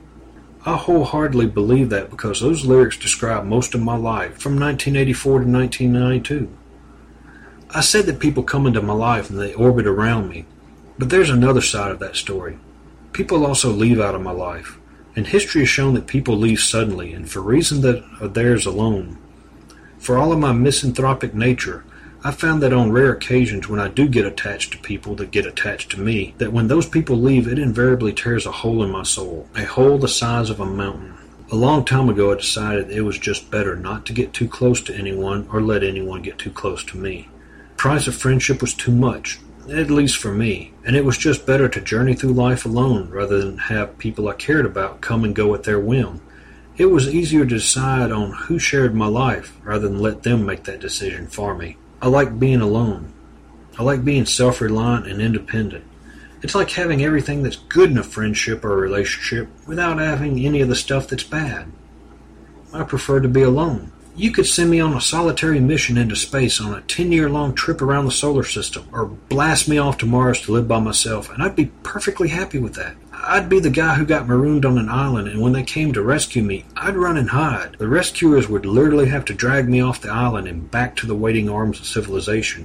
I wholeheartedly believe that because those lyrics describe most of my life, from nineteen eighty-four to nineteen ninety-two. I said that people come into my life and they orbit around me, but there's another side of that story. People also leave out of my life. And history has shown that people leave suddenly, and for reasons that are theirs alone. For all of my misanthropic nature, I found that on rare occasions when I do get attached to people that get attached to me, that when those people leave, it invariably tears a hole in my soul, a hole the size of a mountain. A long time ago I decided it was just better not to get too close to anyone or let anyone get too close to me. The price of friendship was too much, at least for me, and it was just better to journey through life alone rather than have people I cared about come and go at their whim. It was easier to decide on who shared my life rather than let them make that decision for me. I like being alone. I like being self-reliant and independent. It's like having everything that's good in a friendship or a relationship without having any of the stuff that's bad. I prefer to be alone. You could send me on a solitary mission into space on a ten-year-long trip around the solar system, or blast me off to Mars to live by myself, and I'd be perfectly happy with that. I'd be the guy who got marooned on an island, and when they came to rescue me, I'd run and hide. The rescuers would literally have to drag me off the island and back to the waiting arms of civilization.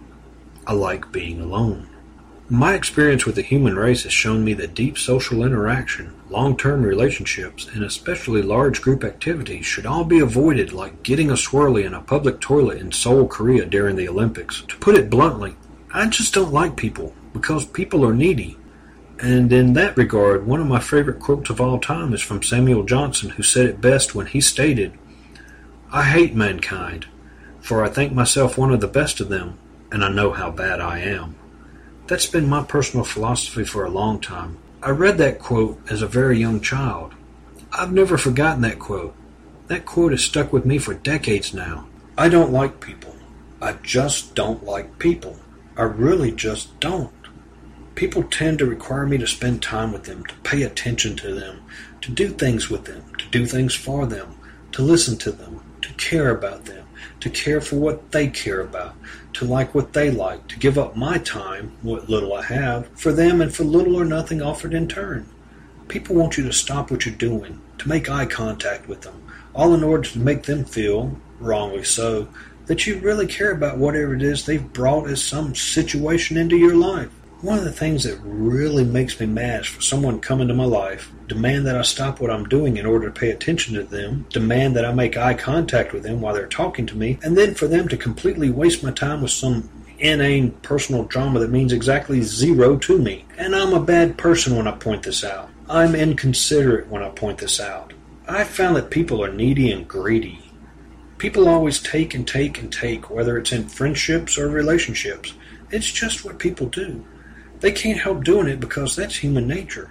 I like being alone. My experience with the human race has shown me that deep social interaction, long-term relationships, and especially large group activities should all be avoided like getting a swirly in a public toilet in Seoul, Korea during the Olympics. To put it bluntly, I just don't like people because people are needy. And in that regard, one of my favorite quotes of all time is from Samuel Johnson, who said it best when he stated, "I hate mankind, for I think myself one of the best of them, and I know how bad I am." That's been my personal philosophy for a long time. I read that quote as a very young child. I've never forgotten that quote. That quote has stuck with me for decades now. I don't like people. I just don't like people. I really just don't. People tend to require me to spend time with them, to pay attention to them, to do things with them, to do things for them, to listen to them, to care about them, to care for what they care about, to like what they like, to give up my time, what little I have, for them and for little or nothing offered in turn. People want you to stop what you're doing, to make eye contact with them, all in order to make them feel, wrongly so, that you really care about whatever it is they've brought as some situation into your life. One of the things that really makes me mad is for someone to come into my life, demand that I stop what I'm doing in order to pay attention to them, demand that I make eye contact with them while they're talking to me, and then for them to completely waste my time with some inane personal drama that means exactly zero to me. And I'm a bad person when I point this out. I'm inconsiderate when I point this out. I've found that people are needy and greedy. People always take and take and take, whether it's in friendships or relationships. It's just what people do. They can't help doing it because that's human nature.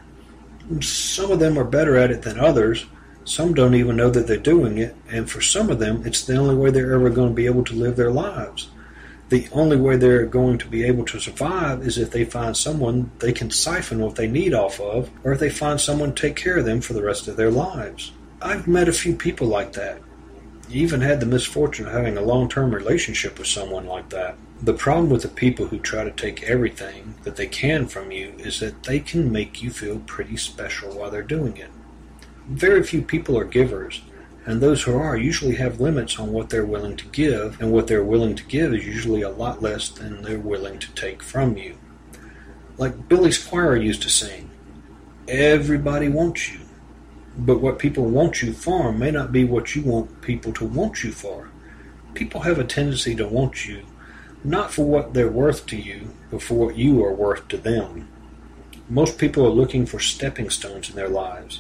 Some of them are better at it than others. Some don't even know that they're doing it, and for some of them, it's the only way they're ever going to be able to live their lives. The only way they're going to be able to survive is if they find someone they can siphon what they need off of, or if they find someone to take care of them for the rest of their lives. I've met a few people like that. Even had the misfortune of having a long-term relationship with someone like that. The problem with the people who try to take everything that they can from you is that they can make you feel pretty special while they're doing it. Very few people are givers, and those who are usually have limits on what they're willing to give, and what they're willing to give is usually a lot less than they're willing to take from you. Like Billy Squier used to sing, everybody wants you, but what people want you for may not be what you want people to want you for. People have a tendency to want you, not for what they're worth to you, but for what you are worth to them. Most people are looking for stepping stones in their lives.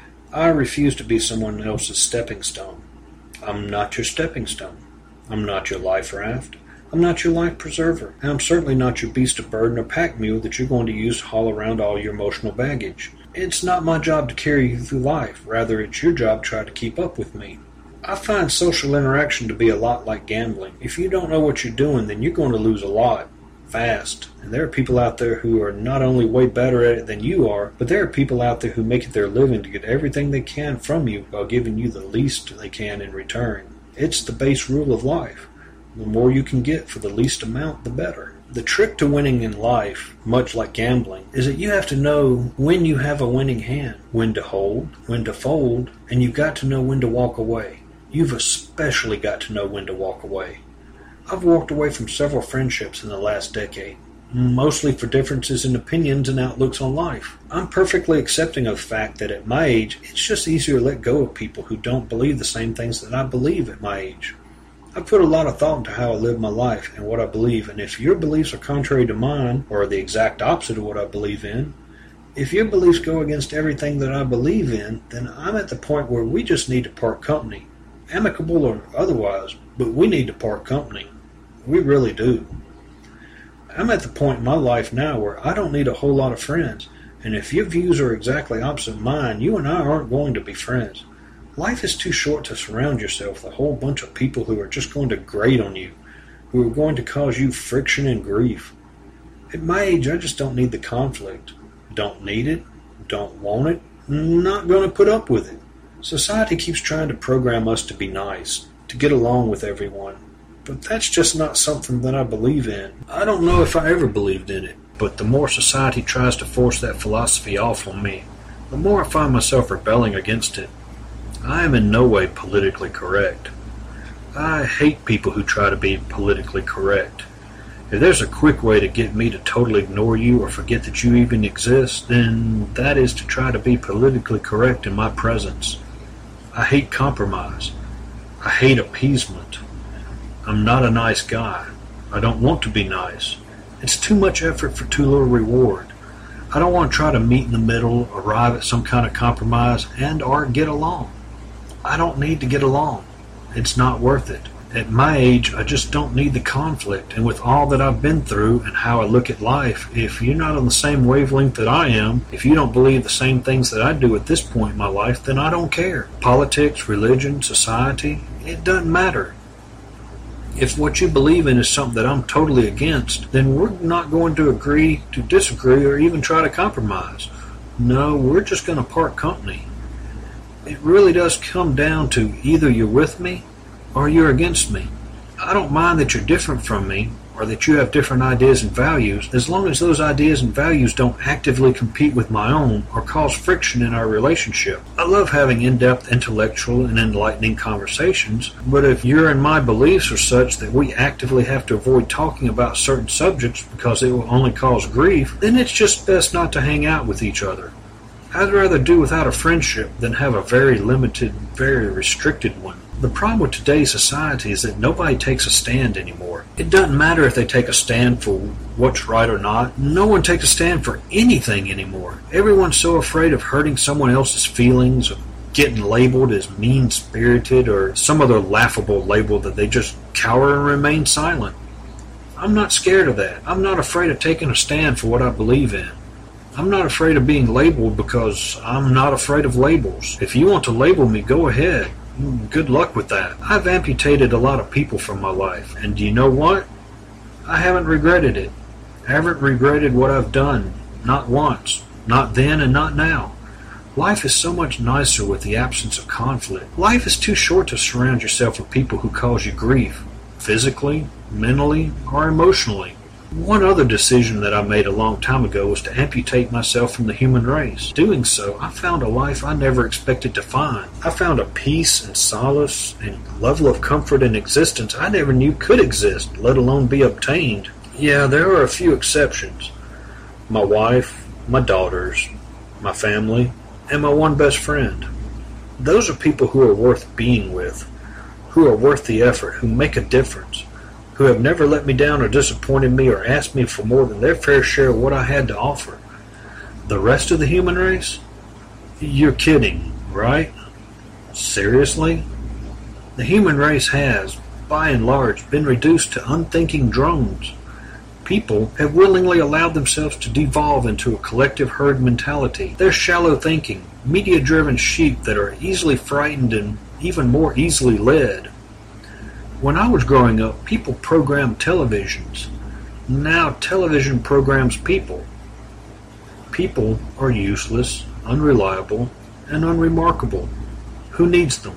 I refuse to be someone else's stepping stone. I'm not your stepping stone. I'm not your life raft. I'm not your life preserver. And I'm certainly not your beast of burden or pack mule that you're going to use to haul around all your emotional baggage. It's not my job to carry you through life. Rather, it's your job to try to keep up with me. I find social interaction to be a lot like gambling. If you don't know what you're doing, then you're going to lose a lot. Fast. And there are people out there who are not only way better at it than you are, but there are people out there who make it their living to get everything they can from you while giving you the least they can in return. It's the base rule of life. The more you can get for the least amount, the better. The trick to winning in life, much like gambling, is that you have to know when you have a winning hand, when to hold, when to fold, and you've got to know when to walk away. You've especially got to know when to walk away. I've walked away from several friendships in the last decade, mostly for differences in opinions and outlooks on life. I'm perfectly accepting of the fact that at my age, it's just easier to let go of people who don't believe the same things that I believe at my age. I put a lot of thought into how I live my life and what I believe, and if your beliefs are contrary to mine, or the exact opposite of what I believe in, if your beliefs go against everything that I believe in, then I'm at the point where we just need to part company, amicable or otherwise, but we need to part company. We really do. I'm at the point in my life now where I don't need a whole lot of friends, and if your views are exactly opposite mine, you and I aren't going to be friends. Life is too short to surround yourself with a whole bunch of people who are just going to grate on you, who are going to cause you friction and grief. At my age, I just don't need the conflict. Don't need it, don't want it, not going to put up with it. Society keeps trying to program us to be nice, to get along with everyone, but that's just not something that I believe in. I don't know if I ever believed in it, but the more society tries to force that philosophy off on me, the more I find myself rebelling against it. I am in no way politically correct. I hate people who try to be politically correct. If there's a quick way to get me to totally ignore you or forget that you even exist, then that is to try to be politically correct in my presence. I hate compromise. I hate appeasement. I'm not a nice guy. I don't want to be nice. It's too much effort for too little reward. I don't want to try to meet in the middle, arrive at some kind of compromise, and or get along. I don't need to get along. It's not worth it. At my age, I just don't need the conflict, and with all that I've been through and how I look at life, if you're not on the same wavelength that I am, if you don't believe the same things that I do at this point in my life, then I don't care. Politics, religion, society, it doesn't matter. If what you believe in is something that I'm totally against, then we're not going to agree to disagree or even try to compromise. No, we're just going to part company. It really does come down to either you're with me or you're against me. I don't mind that you're different from me or that you have different ideas and values, as long as those ideas and values don't actively compete with my own or cause friction in our relationship. I love having in-depth intellectual and enlightening conversations, but if your and my beliefs are such that we actively have to avoid talking about certain subjects because it will only cause grief, then it's just best not to hang out with each other. I'd rather do without a friendship than have a very limited, very restricted one. The problem with today's society is that nobody takes a stand anymore. It doesn't matter if they take a stand for what's right or not. No one takes a stand for anything anymore. Everyone's so afraid of hurting someone else's feelings, of getting labeled as mean-spirited or some other laughable label that they just cower and remain silent. I'm not scared of that. I'm not afraid of taking a stand for what I believe in. I'm not afraid of being labeled because I'm not afraid of labels. If you want to label me, go ahead. Good luck with that. I've amputated a lot of people from my life, and do you know what? I haven't regretted it. I haven't regretted what I've done. Not once. Not then and not now. Life is so much nicer with the absence of conflict. Life is too short to surround yourself with people who cause you grief, physically, mentally, or emotionally. One other decision that I made a long time ago was to amputate myself from the human race. Doing so, I found a life I never expected to find. I found a peace and solace and level of comfort in existence I never knew could exist, let alone be obtained. Yeah, there are a few exceptions. My wife, my daughters, my family, and my one best friend. Those are people who are worth being with, who are worth the effort, who make a difference, who have never let me down or disappointed me or asked me for more than their fair share of what I had to offer. The rest of the human race? You're kidding, right? Seriously? The human race has, by and large, been reduced to unthinking drones. People have willingly allowed themselves to devolve into a collective herd mentality. They're shallow thinking, media-driven sheep that are easily frightened and even more easily led. When I was growing up, people programmed televisions. Now television programs people. People are useless, unreliable, and unremarkable. Who needs them?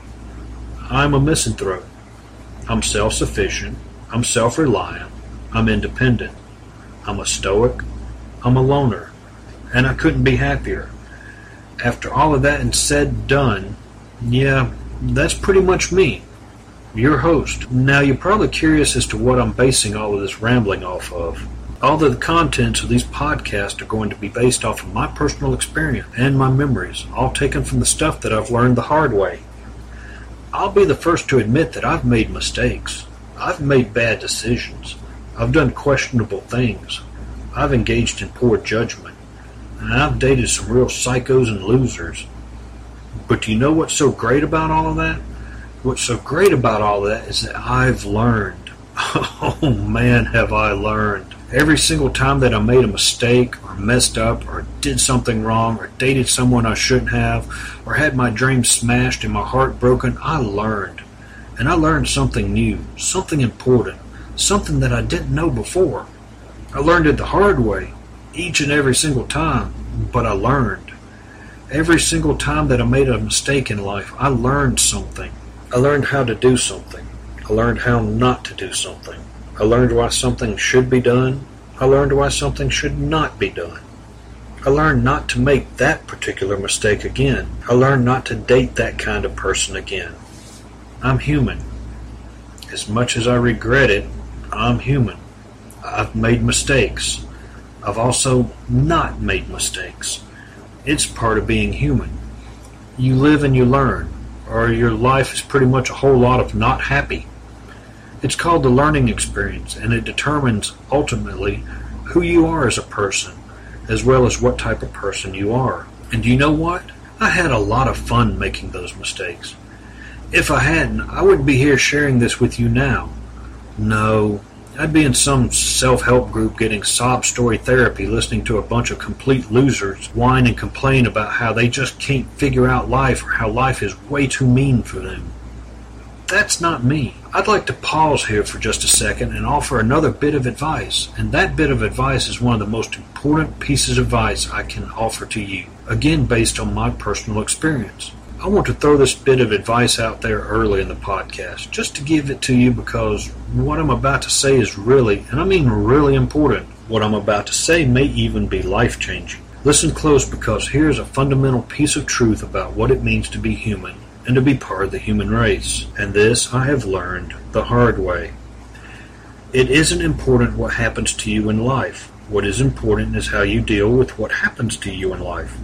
I'm a misanthrope. I'm self-sufficient. I'm self-reliant. I'm independent. I'm a stoic. I'm a loner. And I couldn't be happier. After all of that and said and done, yeah, that's pretty much me. Your host. Now, you're probably curious as to what I'm basing all of this rambling off of. All of the contents of these podcasts are going to be based off of my personal experience and my memories, all taken from the stuff that I've learned the hard way. I'll be the first to admit that I've made mistakes. I've made bad decisions. I've done questionable things. I've engaged in poor judgment. And I've dated some real psychos and losers. But do you know what's so great about all of that? What's so great about all of that is that I've learned. Oh man, have I learned. Every single time that I made a mistake or messed up or did something wrong or dated someone I shouldn't have or had my dreams smashed and my heart broken, I learned. And I learned something new, something important, something that I didn't know before. I learned it the hard way, each and every single time, but I learned. Every single time that I made a mistake in life, I learned something. I learned how to do something. I learned how not to do something. I learned why something should be done. I learned why something should not be done. I learned not to make that particular mistake again. I learned not to date that kind of person again. I'm human. As much as I regret it, I'm human. I've made mistakes. I've also not made mistakes. It's part of being human. You live and you learn, or your life is pretty much a whole lot of not happy. It's called the learning experience, and it determines, ultimately, who you are as a person, as well as what type of person you are. And you know what? I had a lot of fun making those mistakes. If I hadn't, I wouldn't be here sharing this with you now. No, I'd be in some self-help group getting sob story therapy, listening to a bunch of complete losers whine and complain about how they just can't figure out life or how life is way too mean for them. That's not me. I'd like to pause here for just a second and offer another bit of advice, and that bit of advice is one of the most important pieces of advice I can offer to you, again based on my personal experience. I want to throw this bit of advice out there early in the podcast, just to give it to you because what I'm about to say is really, and I mean really important. What I'm about to say may even be life-changing. Listen close because here's a fundamental piece of truth about what it means to be human and to be part of the human race. And this I have learned the hard way. It isn't important what happens to you in life. What is important is how you deal with what happens to you in life.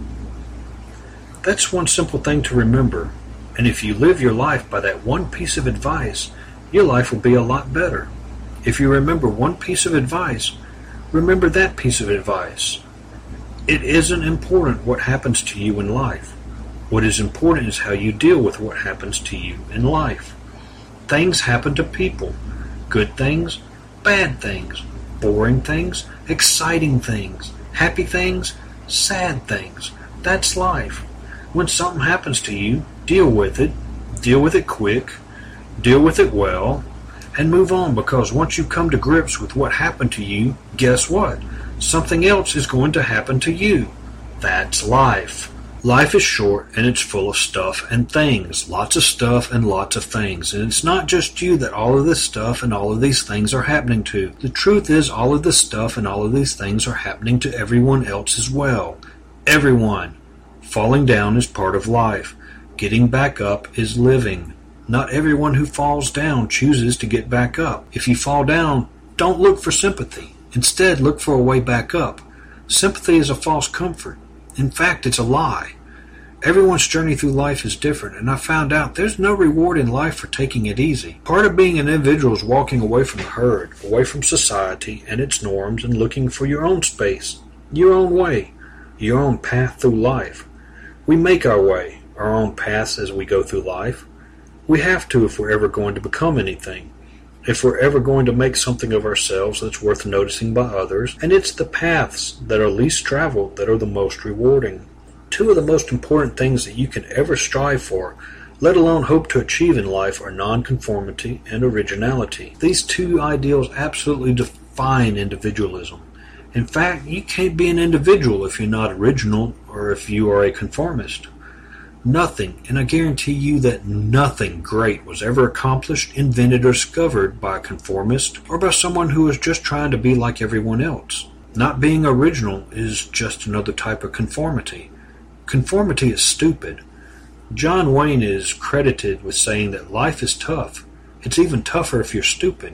That's one simple thing to remember, and if you live your life by that one piece of advice, your life will be a lot better. If you remember one piece of advice, remember that piece of advice. It isn't important what happens to you in life. What is important is how you deal with what happens to you in life. Things happen to people, good things bad things, boring things, exciting things, happy things, sad things. That's life. When something happens to you, deal with it, deal with it quick, deal with it well, and move on, because once you come to grips with what happened to you, guess what? Something else is going to happen to you. That's life. Life is short, and it's full of stuff and things. Lots of stuff and lots of things. And it's not just you that all of this stuff and all of these things are happening to. The truth is, all of this stuff and all of these things are happening to everyone else as well. Everyone. Falling down is part of life. Getting back up is living. Not everyone who falls down chooses to get back up. If you fall down, don't look for sympathy. Instead, look for a way back up. Sympathy is a false comfort. In fact, it's a lie. Everyone's journey through life is different, and I found out there's no reward in life for taking it easy. Part of being an individual is walking away from the herd, away from society and its norms, and looking for your own space, your own way, your own path through life. We make our way, our own paths as we go through life. We have to if we're ever going to become anything, if we're ever going to make something of ourselves that's worth noticing by others, and it's the paths that are least traveled that are the most rewarding. Two of the most important things that you can ever strive for, let alone hope to achieve in life, are nonconformity and originality. These two ideals absolutely define individualism. In fact, you can't be an individual if you're not original or if you are a conformist. Nothing, and I guarantee you that nothing great was ever accomplished, invented, or discovered by a conformist or by someone who is just trying to be like everyone else. Not being original is just another type of conformity. Conformity is stupid. John Wayne is credited with saying that life is tough. It's even tougher if you're stupid.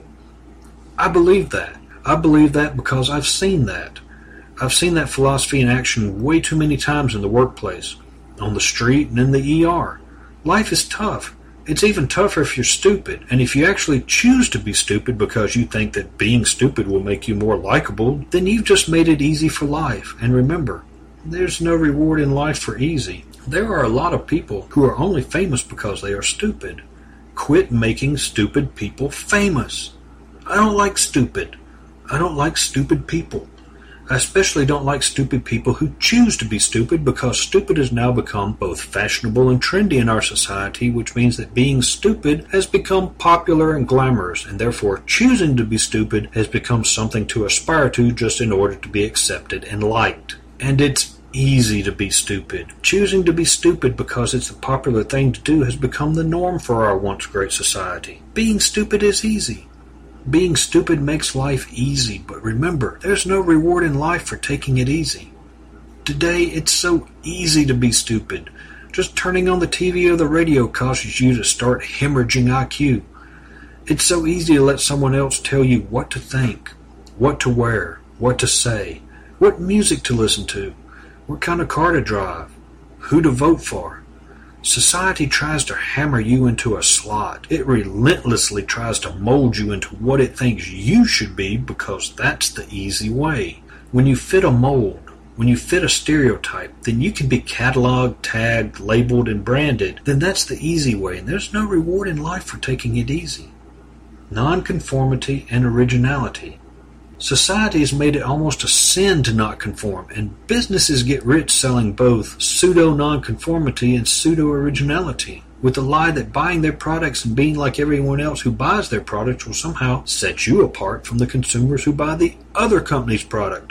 I believe that. I believe that because I've seen that. I've seen that philosophy in action way too many times in the workplace, on the street, and in the E R. Life is tough. It's even tougher if you're stupid, and if you actually choose to be stupid because you think that being stupid will make you more likable, then you've just made it easy for life. And remember, there's no reward in life for easy. There are a lot of people who are only famous because they are stupid. Quit making stupid people famous. I don't like stupid. I don't like stupid people. I especially don't like stupid people who choose to be stupid, because stupid has now become both fashionable and trendy in our society, which means that being stupid has become popular and glamorous, and therefore choosing to be stupid has become something to aspire to just in order to be accepted and liked. And it's easy to be stupid. Choosing to be stupid because it's the popular thing to do has become the norm for our once great society. Being stupid is easy. Being stupid makes life easy, but remember, there's no reward in life for taking it easy. Today, it's so easy to be stupid. Just turning on the T V or the radio causes you to start hemorrhaging I Q. It's so easy to let someone else tell you what to think, what to wear, what to say, what music to listen to, what kind of car to drive, who to vote for. Society tries to hammer you into a slot. It relentlessly tries to mold you into what it thinks you should be, because that's the easy way. When you fit a mold, when you fit a stereotype, then you can be cataloged, tagged, labeled, and branded. Then that's the easy way, and there's no reward in life for taking it easy. Nonconformity and originality. Society has made it almost a sin to not conform, and businesses get rich selling both pseudo-nonconformity and pseudo-originality, with the lie that buying their products and being like everyone else who buys their products will somehow set you apart from the consumers who buy the other company's product.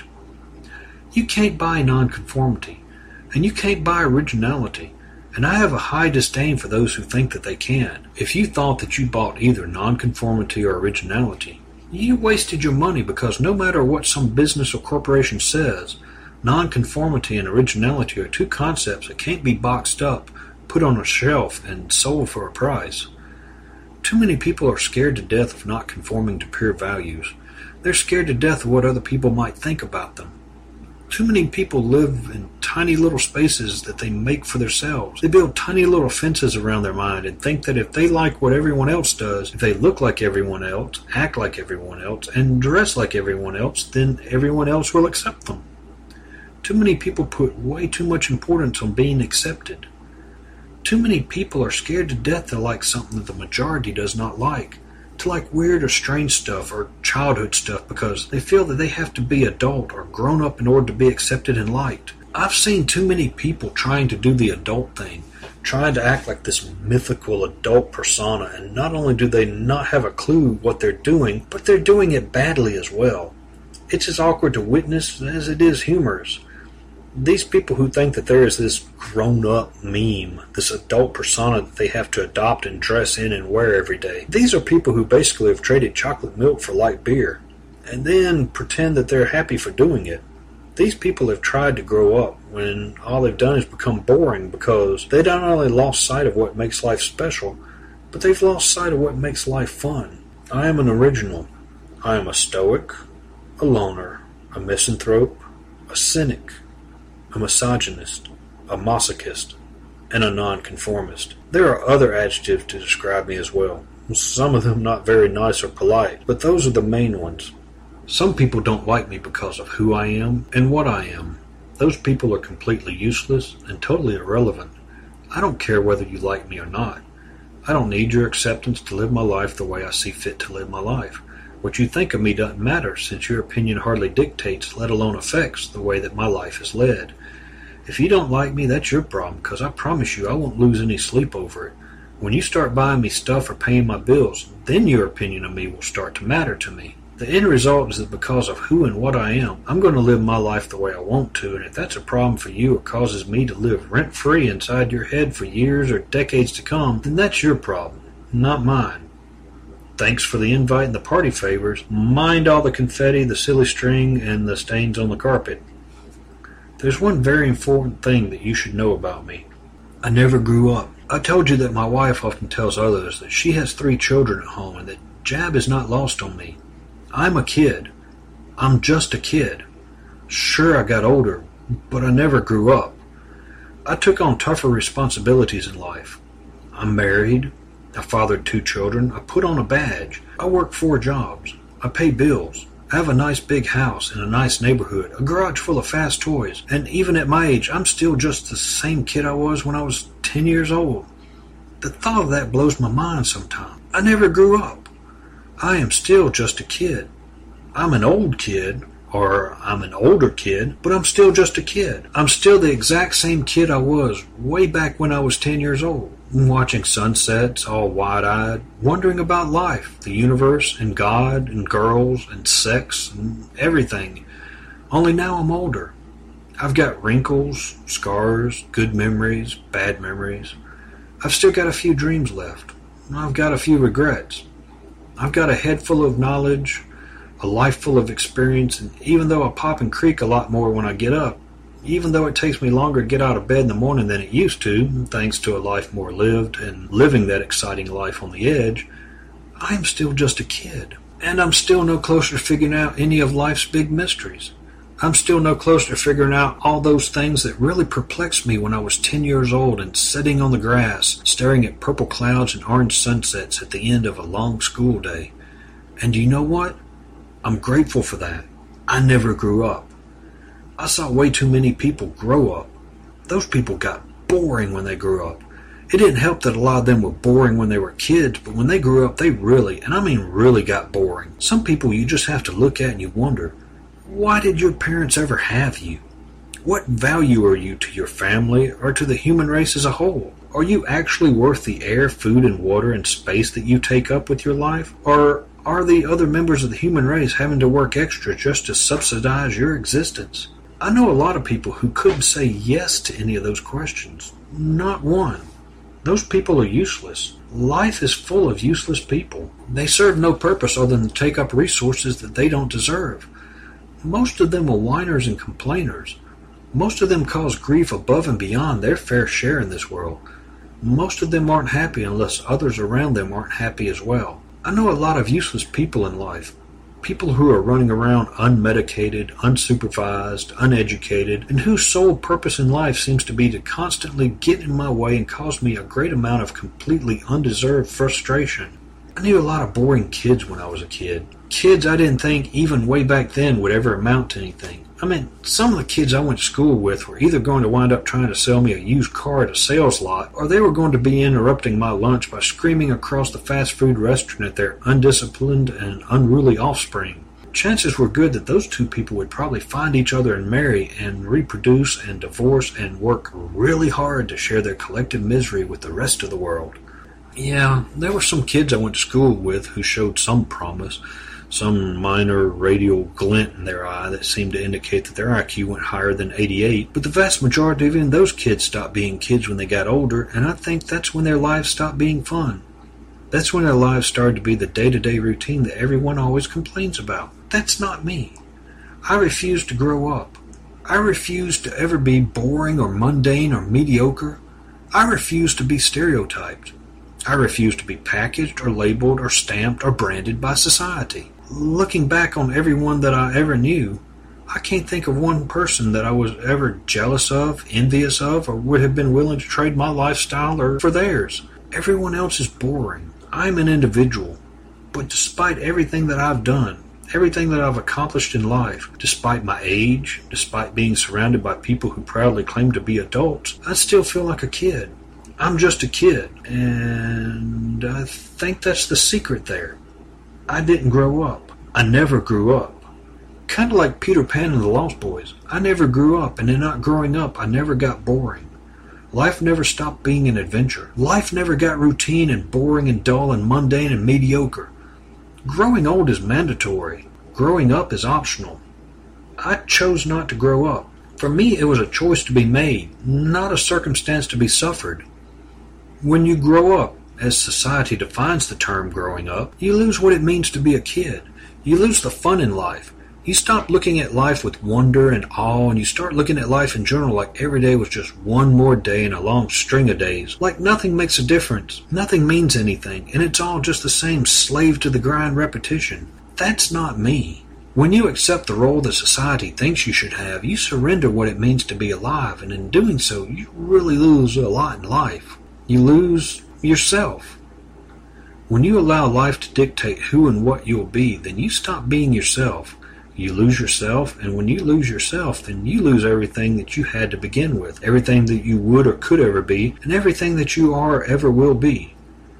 You can't buy nonconformity, and you can't buy originality, and I have a high disdain for those who think that they can. If you thought that you bought either nonconformity or originality, you wasted your money, because no matter what some business or corporation says, nonconformity and originality are two concepts that can't be boxed up, put on a shelf, and sold for a price. Too many people are scared to death of not conforming to pure values. They're scared to death of what other people might think about them. Too many people live in tiny little spaces that they make for themselves. They build tiny little fences around their mind and think that if they like what everyone else does, if they look like everyone else, act like everyone else, and dress like everyone else, then everyone else will accept them. Too many people put way too much importance on being accepted. Too many people are scared to death to like something that the majority does not like. to like weird or strange stuff or childhood stuff because they feel that they have to be adult or grown up in order to be accepted and liked. I've seen too many people trying to do the adult thing, trying to act like this mythical adult persona, and not only do they not have a clue what they're doing, but they're doing it badly as well. It's as awkward to witness as it is humorous. These people who think that there is this grown-up meme, this adult persona that they have to adopt and dress in and wear every day, these are people who basically have traded chocolate milk for light beer, and then pretend that they're happy for doing it. These people have tried to grow up when all they've done is become boring because they not only lost sight of what makes life special, but they've lost sight of what makes life fun. I am an original. I am a stoic, a loner, a misanthrope, a cynic, a misogynist, a masochist, and a nonconformist. There are other adjectives to describe me as well, some of them not very nice or polite, but those are the main ones. Some people don't like me because of who I am and what I am. Those people are completely useless and totally irrelevant. I don't care whether you like me or not. I don't need your acceptance to live my life the way I see fit to live my life. What you think of me doesn't matter, since your opinion hardly dictates, let alone affects, the way that my life is led. If you don't like me, that's your problem, because I promise you I won't lose any sleep over it. When you start buying me stuff or paying my bills, then your opinion of me will start to matter to me. The end result is that because of who and what I am, I'm going to live my life the way I want to, and if that's a problem for you or causes me to live rent-free inside your head for years or decades to come, then that's your problem, not mine. Thanks for the invite and the party favors. Mind all the confetti, the silly string, and the stains on the carpet. There's one very important thing that you should know about me. I never grew up. I told you that my wife often tells others that she has three children at home and that Jab is not lost on me. I'm a kid. I'm just a kid. Sure, I got older, but I never grew up. I took on tougher responsibilities in life. I'm married. I fathered two children. I put on a badge. I work four jobs. I pay bills. I have a nice big house in a nice neighborhood, a garage full of fast toys, and even at my age, I'm still just the same kid I was when I was ten years old. The thought of that blows my mind sometimes. I never grew up. I am still just a kid. I'm an old kid, or I'm an older kid, but I'm still just a kid. I'm still the exact same kid I was way back when I was ten years old, watching sunsets all wide-eyed, wondering about life, the universe, and God, and girls, and sex, and everything. Only now I'm older. I've got wrinkles, scars, good memories, bad memories. I've still got a few dreams left. I've got a few regrets. I've got a head full of knowledge, a life full of experience, and even though I pop and creak a lot more when I get up, even though it takes me longer to get out of bed in the morning than it used to, thanks to a life more lived and living that exciting life on the edge, I am still just a kid. And I'm still no closer to figuring out any of life's big mysteries. I'm still no closer to figuring out all those things that really perplexed me when I was ten years old and sitting on the grass, staring at purple clouds and orange sunsets at the end of a long school day. And do you know what? I'm grateful for that. I never grew up. I saw way too many people grow up. Those people got boring when they grew up. It didn't help that a lot of them were boring when they were kids, but when they grew up, they really, and I mean really got boring. Some people you just have to look at and you wonder, why did your parents ever have you? What value are you to your family or to the human race as a whole? Are you actually worth the air, food, and water and space that you take up with your life? Or are the other members of the human race having to work extra just to subsidize your existence? I know a lot of people who couldn't say yes to any of those questions. Not one. Those people are useless. Life is full of useless people. They serve no purpose other than to take up resources that they don't deserve. Most of them are whiners and complainers. Most of them cause grief above and beyond their fair share in this world. Most of them aren't happy unless others around them aren't happy as well. I know a lot of useless people in life. People who are running around unmedicated, unsupervised, uneducated, and whose sole purpose in life seems to be to constantly get in my way and cause me a great amount of completely undeserved frustration. I knew a lot of boring kids when I was a kid. Kids I didn't think, even way back then, would ever amount to anything. I mean, some of the kids I went to school with were either going to wind up trying to sell me a used car at a sales lot, or they were going to be interrupting my lunch by screaming across the fast food restaurant at their undisciplined and unruly offspring. Chances were good that those two people would probably find each other and marry and reproduce and divorce and work really hard to share their collective misery with the rest of the world. Yeah, there were some kids I went to school with who showed some promise, some minor radial glint in their eye that seemed to indicate that their I Q went higher than eighty-eight, but the vast majority of even those kids stopped being kids when they got older, and I think that's when their lives stopped being fun. That's when their lives started to be the day-to-day routine that everyone always complains about. That's not me. I refuse to grow up. I refuse to ever be boring or mundane or mediocre. I refuse to be stereotyped. I refuse to be packaged or labeled or stamped or branded by society. Looking back on everyone that I ever knew, I can't think of one person that I was ever jealous of, envious of, or would have been willing to trade my lifestyle or for theirs. Everyone else is boring. I'm an individual. But despite everything that I've done, everything that I've accomplished in life, despite my age, despite being surrounded by people who proudly claim to be adults, I still feel like a kid. I'm just a kid, and I think that's the secret there. I didn't grow up. I never grew up. Kind of like Peter Pan and the Lost Boys. I never grew up, and in not growing up, I never got boring. Life never stopped being an adventure. Life never got routine and boring and dull and mundane and mediocre. Growing old is mandatory. Growing up is optional. I chose not to grow up. For me, it was a choice to be made, not a circumstance to be suffered. When you grow up, as society defines the term growing up, you lose what it means to be a kid. You lose the fun in life. You stop looking at life with wonder and awe, and you start looking at life in general like every day was just one more day in a long string of days. Like nothing makes a difference, nothing means anything, and it's all just the same slave to the grind repetition. That's not me. When you accept the role that society thinks you should have, you surrender what it means to be alive, and in doing so, you really lose a lot in life. You lose yourself. When you allow life to dictate who and what you'll be, then you stop being yourself. You lose yourself, and when you lose yourself, then you lose everything that you had to begin with, everything that you would or could ever be, and everything that you are or ever will be.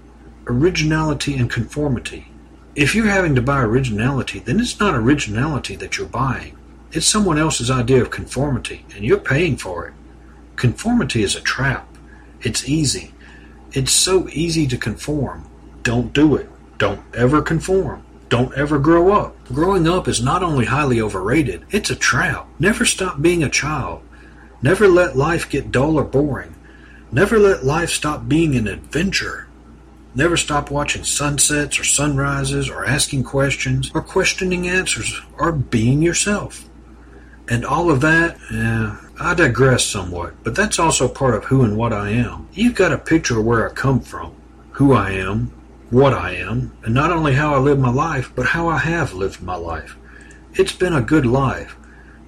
Originality and conformity. If you're having to buy originality, then it's not originality that you're buying. It's someone else's idea of conformity, and you're paying for it. Conformity is a trap. It's easy. It's so easy to conform. Don't do it. Don't ever conform. Don't ever grow up. Growing up is not only highly overrated, it's a trap. Never stop being a child. Never let life get dull or boring. Never let life stop being an adventure. Never stop watching sunsets or sunrises or asking questions or questioning answers or being yourself. And all of that, eh, I digress somewhat, but that's also part of who and what I am. You've got a picture of where I come from, who I am, what I am, and not only how I live my life, but how I have lived my life. It's been a good life.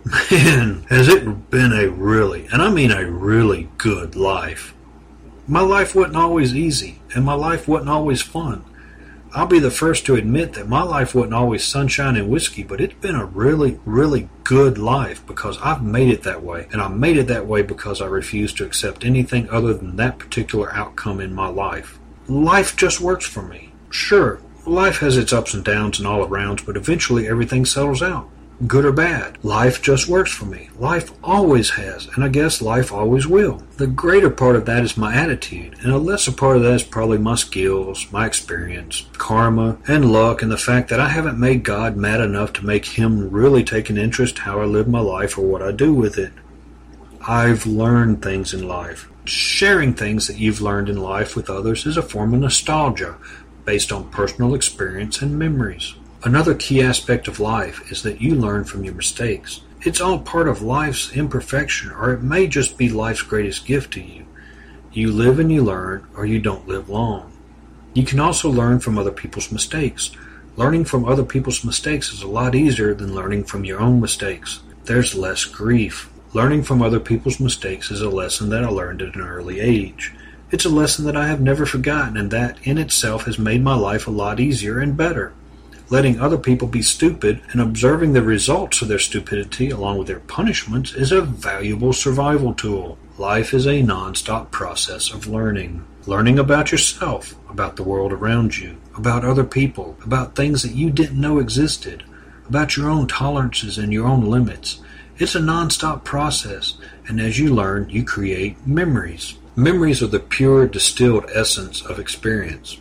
Man, has it been a really, and I mean a really good life. My life wasn't always easy, and my life wasn't always fun. I'll be the first to admit that my life wasn't always sunshine and whiskey, but it's been a really, really good life because I've made it that way, and I made it that way because I refuse to accept anything other than that particular outcome in my life. Life just works for me. Sure, life has its ups and downs and all arounds, but eventually everything settles out. Good or bad. Life just works for me. Life always has, and I guess life always will. The greater part of that is my attitude, and a lesser part of that is probably my skills, my experience, karma, and luck, and the fact that I haven't made God mad enough to make him really take an interest in how I live my life or what I do with it. I've learned things in life. Sharing things that you've learned in life with others is a form of nostalgia, based on personal experience and memories. Another key aspect of life is that you learn from your mistakes. It's all part of life's imperfection, or it may just be life's greatest gift to you. You live and you learn, or you don't live long. You can also learn from other people's mistakes. Learning from other people's mistakes is a lot easier than learning from your own mistakes. There's less grief. Learning from other people's mistakes is a lesson that I learned at an early age. It's a lesson that I have never forgotten, and that in itself has made my life a lot easier and better. Letting other people be stupid and observing the results of their stupidity along with their punishments is a valuable survival tool. Life is a non-stop process of learning. Learning about yourself, about the world around you, about other people, about things that you didn't know existed, about your own tolerances and your own limits. It's a non-stop process, and as you learn, you create memories. Memories are the pure, distilled essence of experience.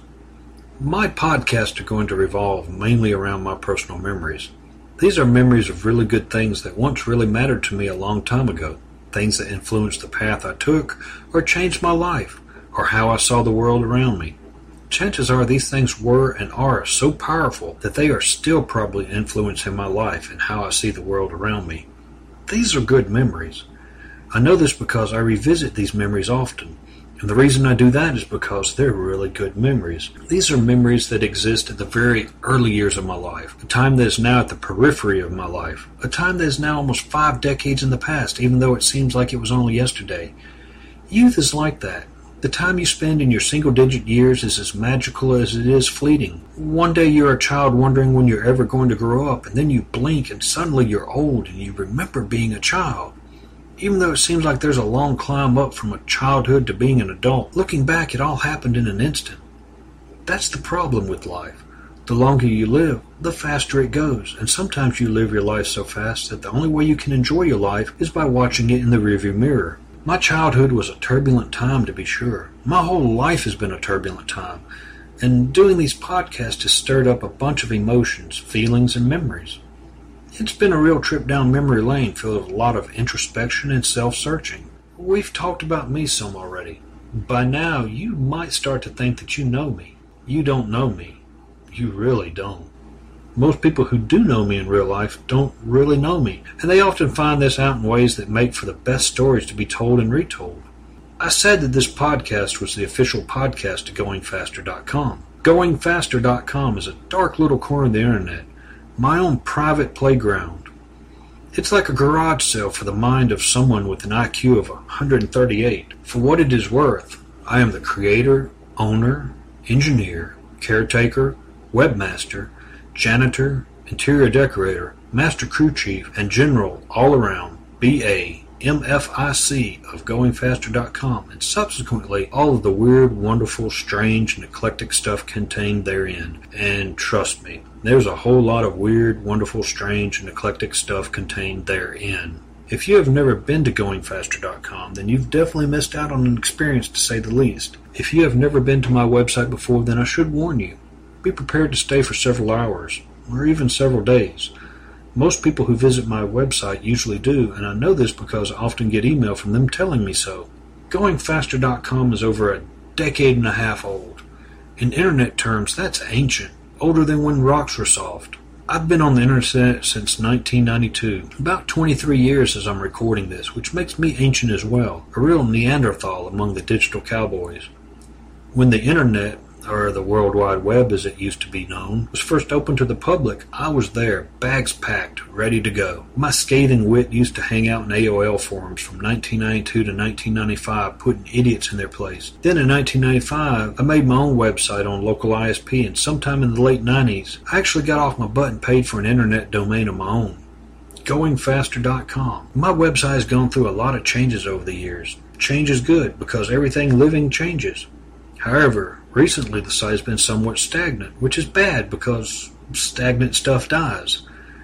My podcasts are going to revolve mainly around my personal memories. These are memories of really good things that once really mattered to me a long time ago, things that influenced the path I took or changed my life, or how I saw the world around me. Chances are these things were and are so powerful that they are still probably influencing my life and how I see the world around me. These are good memories. I know this because I revisit these memories often, and the reason I do that is because they're really good memories. These are memories that exist at the very early years of my life, a time that is now at the periphery of my life, a time that is now almost five decades in the past, even though it seems like it was only yesterday. Youth is like that. The time you spend in your single-digit years is as magical as it is fleeting. One day you're a child wondering when you're ever going to grow up, and then you blink and suddenly you're old and you remember being a child. Even though it seems like there's a long climb up from a childhood to being an adult, looking back it all happened in an instant. That's the problem with life. The longer you live, the faster it goes, and sometimes you live your life so fast that the only way you can enjoy your life is by watching it in the rearview mirror. My childhood was a turbulent time, to be sure. My whole life has been a turbulent time, and doing these podcasts has stirred up a bunch of emotions, feelings, and memories. It's been a real trip down memory lane filled with a lot of introspection and self-searching. We've talked about me some already. By now, you might start to think that you know me. You don't know me. You really don't. Most people who do know me in real life don't really know me, and they often find this out in ways that make for the best stories to be told and retold. I said that this podcast was the official podcast of Going Faster dot com. Going Faster dot com is a dark little corner of the internet, my own private playground. It's like a garage sale for the mind of someone with an I Q of one hundred thirty-eight. For what it is worth, I am the creator, owner, engineer, caretaker, webmaster, janitor, interior decorator, master crew chief, and general all-around B A M F I C of Going Faster dot com, and subsequently all of the weird, wonderful, strange, and eclectic stuff contained therein. And trust me, there's a whole lot of weird, wonderful, strange, and eclectic stuff contained therein. If you have never been to Going Faster dot com, then you've definitely missed out on an experience, to say the least. If you have never been to my website before, then I should warn you. Be prepared to stay for several hours, or even several days. Most people who visit my website usually do, and I know this because I often get email from them telling me so. Going Faster dot com is over a decade and a half old. In internet terms, that's ancient, older than when rocks were soft. I've been on the internet since nineteen ninety-two, about twenty-three years as I'm recording this, which makes me ancient as well, a real Neanderthal among the digital cowboys. When the internet, or the World Wide Web as it used to be known, was first opened to the public, I was there, bags packed, ready to go. My scathing wit used to hang out in A O L forums from nineteen ninety-two to nineteen ninety-five, putting idiots in their place. Then in nineteen ninety-five, I made my own website on local I S P, and sometime in the late nineties, I actually got off my butt and paid for an internet domain of my own. Going Faster dot com. My website has gone through a lot of changes over the years. Change is good, because everything living changes. However, recently the site has been somewhat stagnant, which is bad because stagnant stuff dies.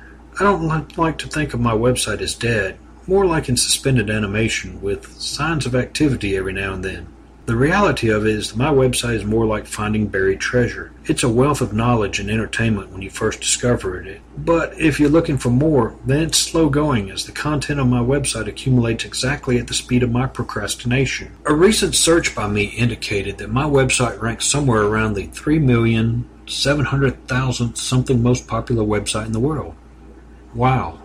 I don't like to think of my website as dead, more like in suspended animation with signs of activity every now and then. The reality of it is that my website is more like finding buried treasure. It's a wealth of knowledge and entertainment when you first discover it, but if you're looking for more, then it's slow going as the content of my website accumulates exactly at the speed of my procrastination. A recent search by me indicated that my website ranks somewhere around the three million seven hundred thousand something most popular website in the world. Wow.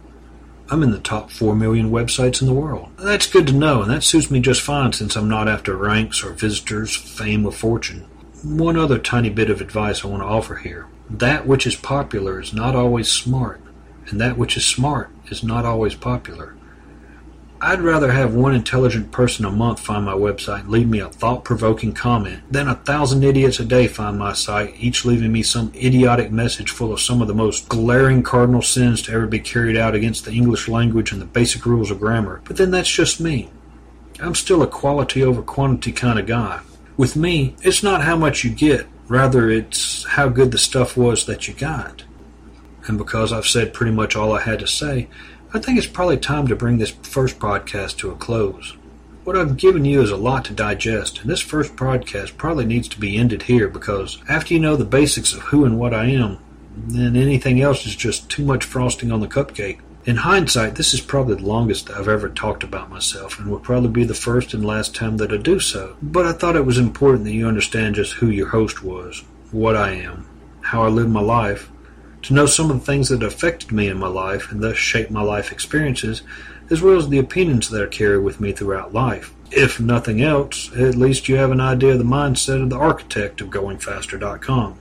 I'm in the top four million websites in the world. That's good to know, and that suits me just fine since I'm not after ranks or visitors, fame or fortune. One other tiny bit of advice I want to offer here. That which is popular is not always smart, and that which is smart is not always popular. I'd rather have one intelligent person a month find my website and leave me a thought-provoking comment than a thousand idiots a day find my site, each leaving me some idiotic message full of some of the most glaring cardinal sins to ever be carried out against the English language and the basic rules of grammar. But then that's just me. I'm still a quality over quantity kind of guy. With me, it's not how much you get, rather it's how good the stuff was that you got. And because I've said pretty much all I had to say, I think it's probably time to bring this first podcast to a close. What I've given you is a lot to digest, and this first podcast probably needs to be ended here because after you know the basics of who and what I am, then anything else is just too much frosting on the cupcake. In hindsight, this is probably the longest I've ever talked about myself and will probably be the first and last time that I do so. But I thought it was important that you understand just who your host was, what I am, how I live my life, to know some of the things that affected me in my life and thus shaped my life experiences, as well as the opinions that I carry with me throughout life. If nothing else, at least you have an idea of the mindset of the architect of going faster dot com.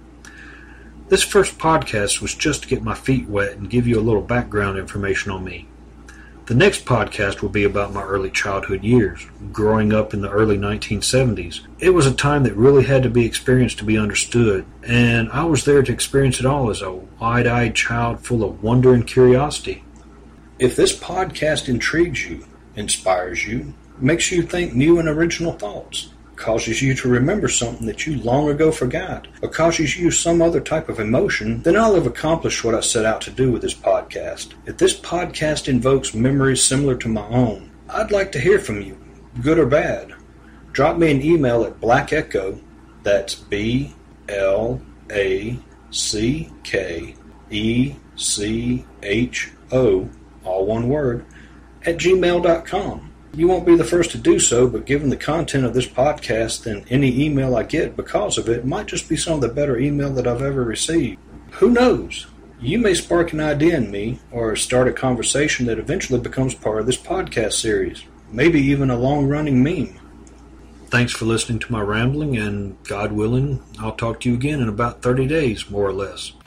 This first podcast was just to get my feet wet and give you a little background information on me. The next podcast will be about my early childhood years, growing up in the early nineteen seventies. It was a time that really had to be experienced to be understood, and I was there to experience it all as a wide-eyed child full of wonder and curiosity. If this podcast intrigues you, inspires you, makes you think new and original thoughts, causes you to remember something that you long ago forgot, or causes you some other type of emotion, then I'll have accomplished what I set out to do with this podcast. If this podcast invokes memories similar to my own, I'd like to hear from you, good or bad. Drop me an email at Black Echo, that's B L A C K E C H O, all one word, at gmail dot com. You won't be the first to do so, but given the content of this podcast, then any email I get because of it might just be some of the better email that I've ever received. Who knows? You may spark an idea in me, or start a conversation that eventually becomes part of this podcast series. Maybe even a long-running meme. Thanks for listening to my rambling, and God willing, I'll talk to you again in about thirty days, more or less.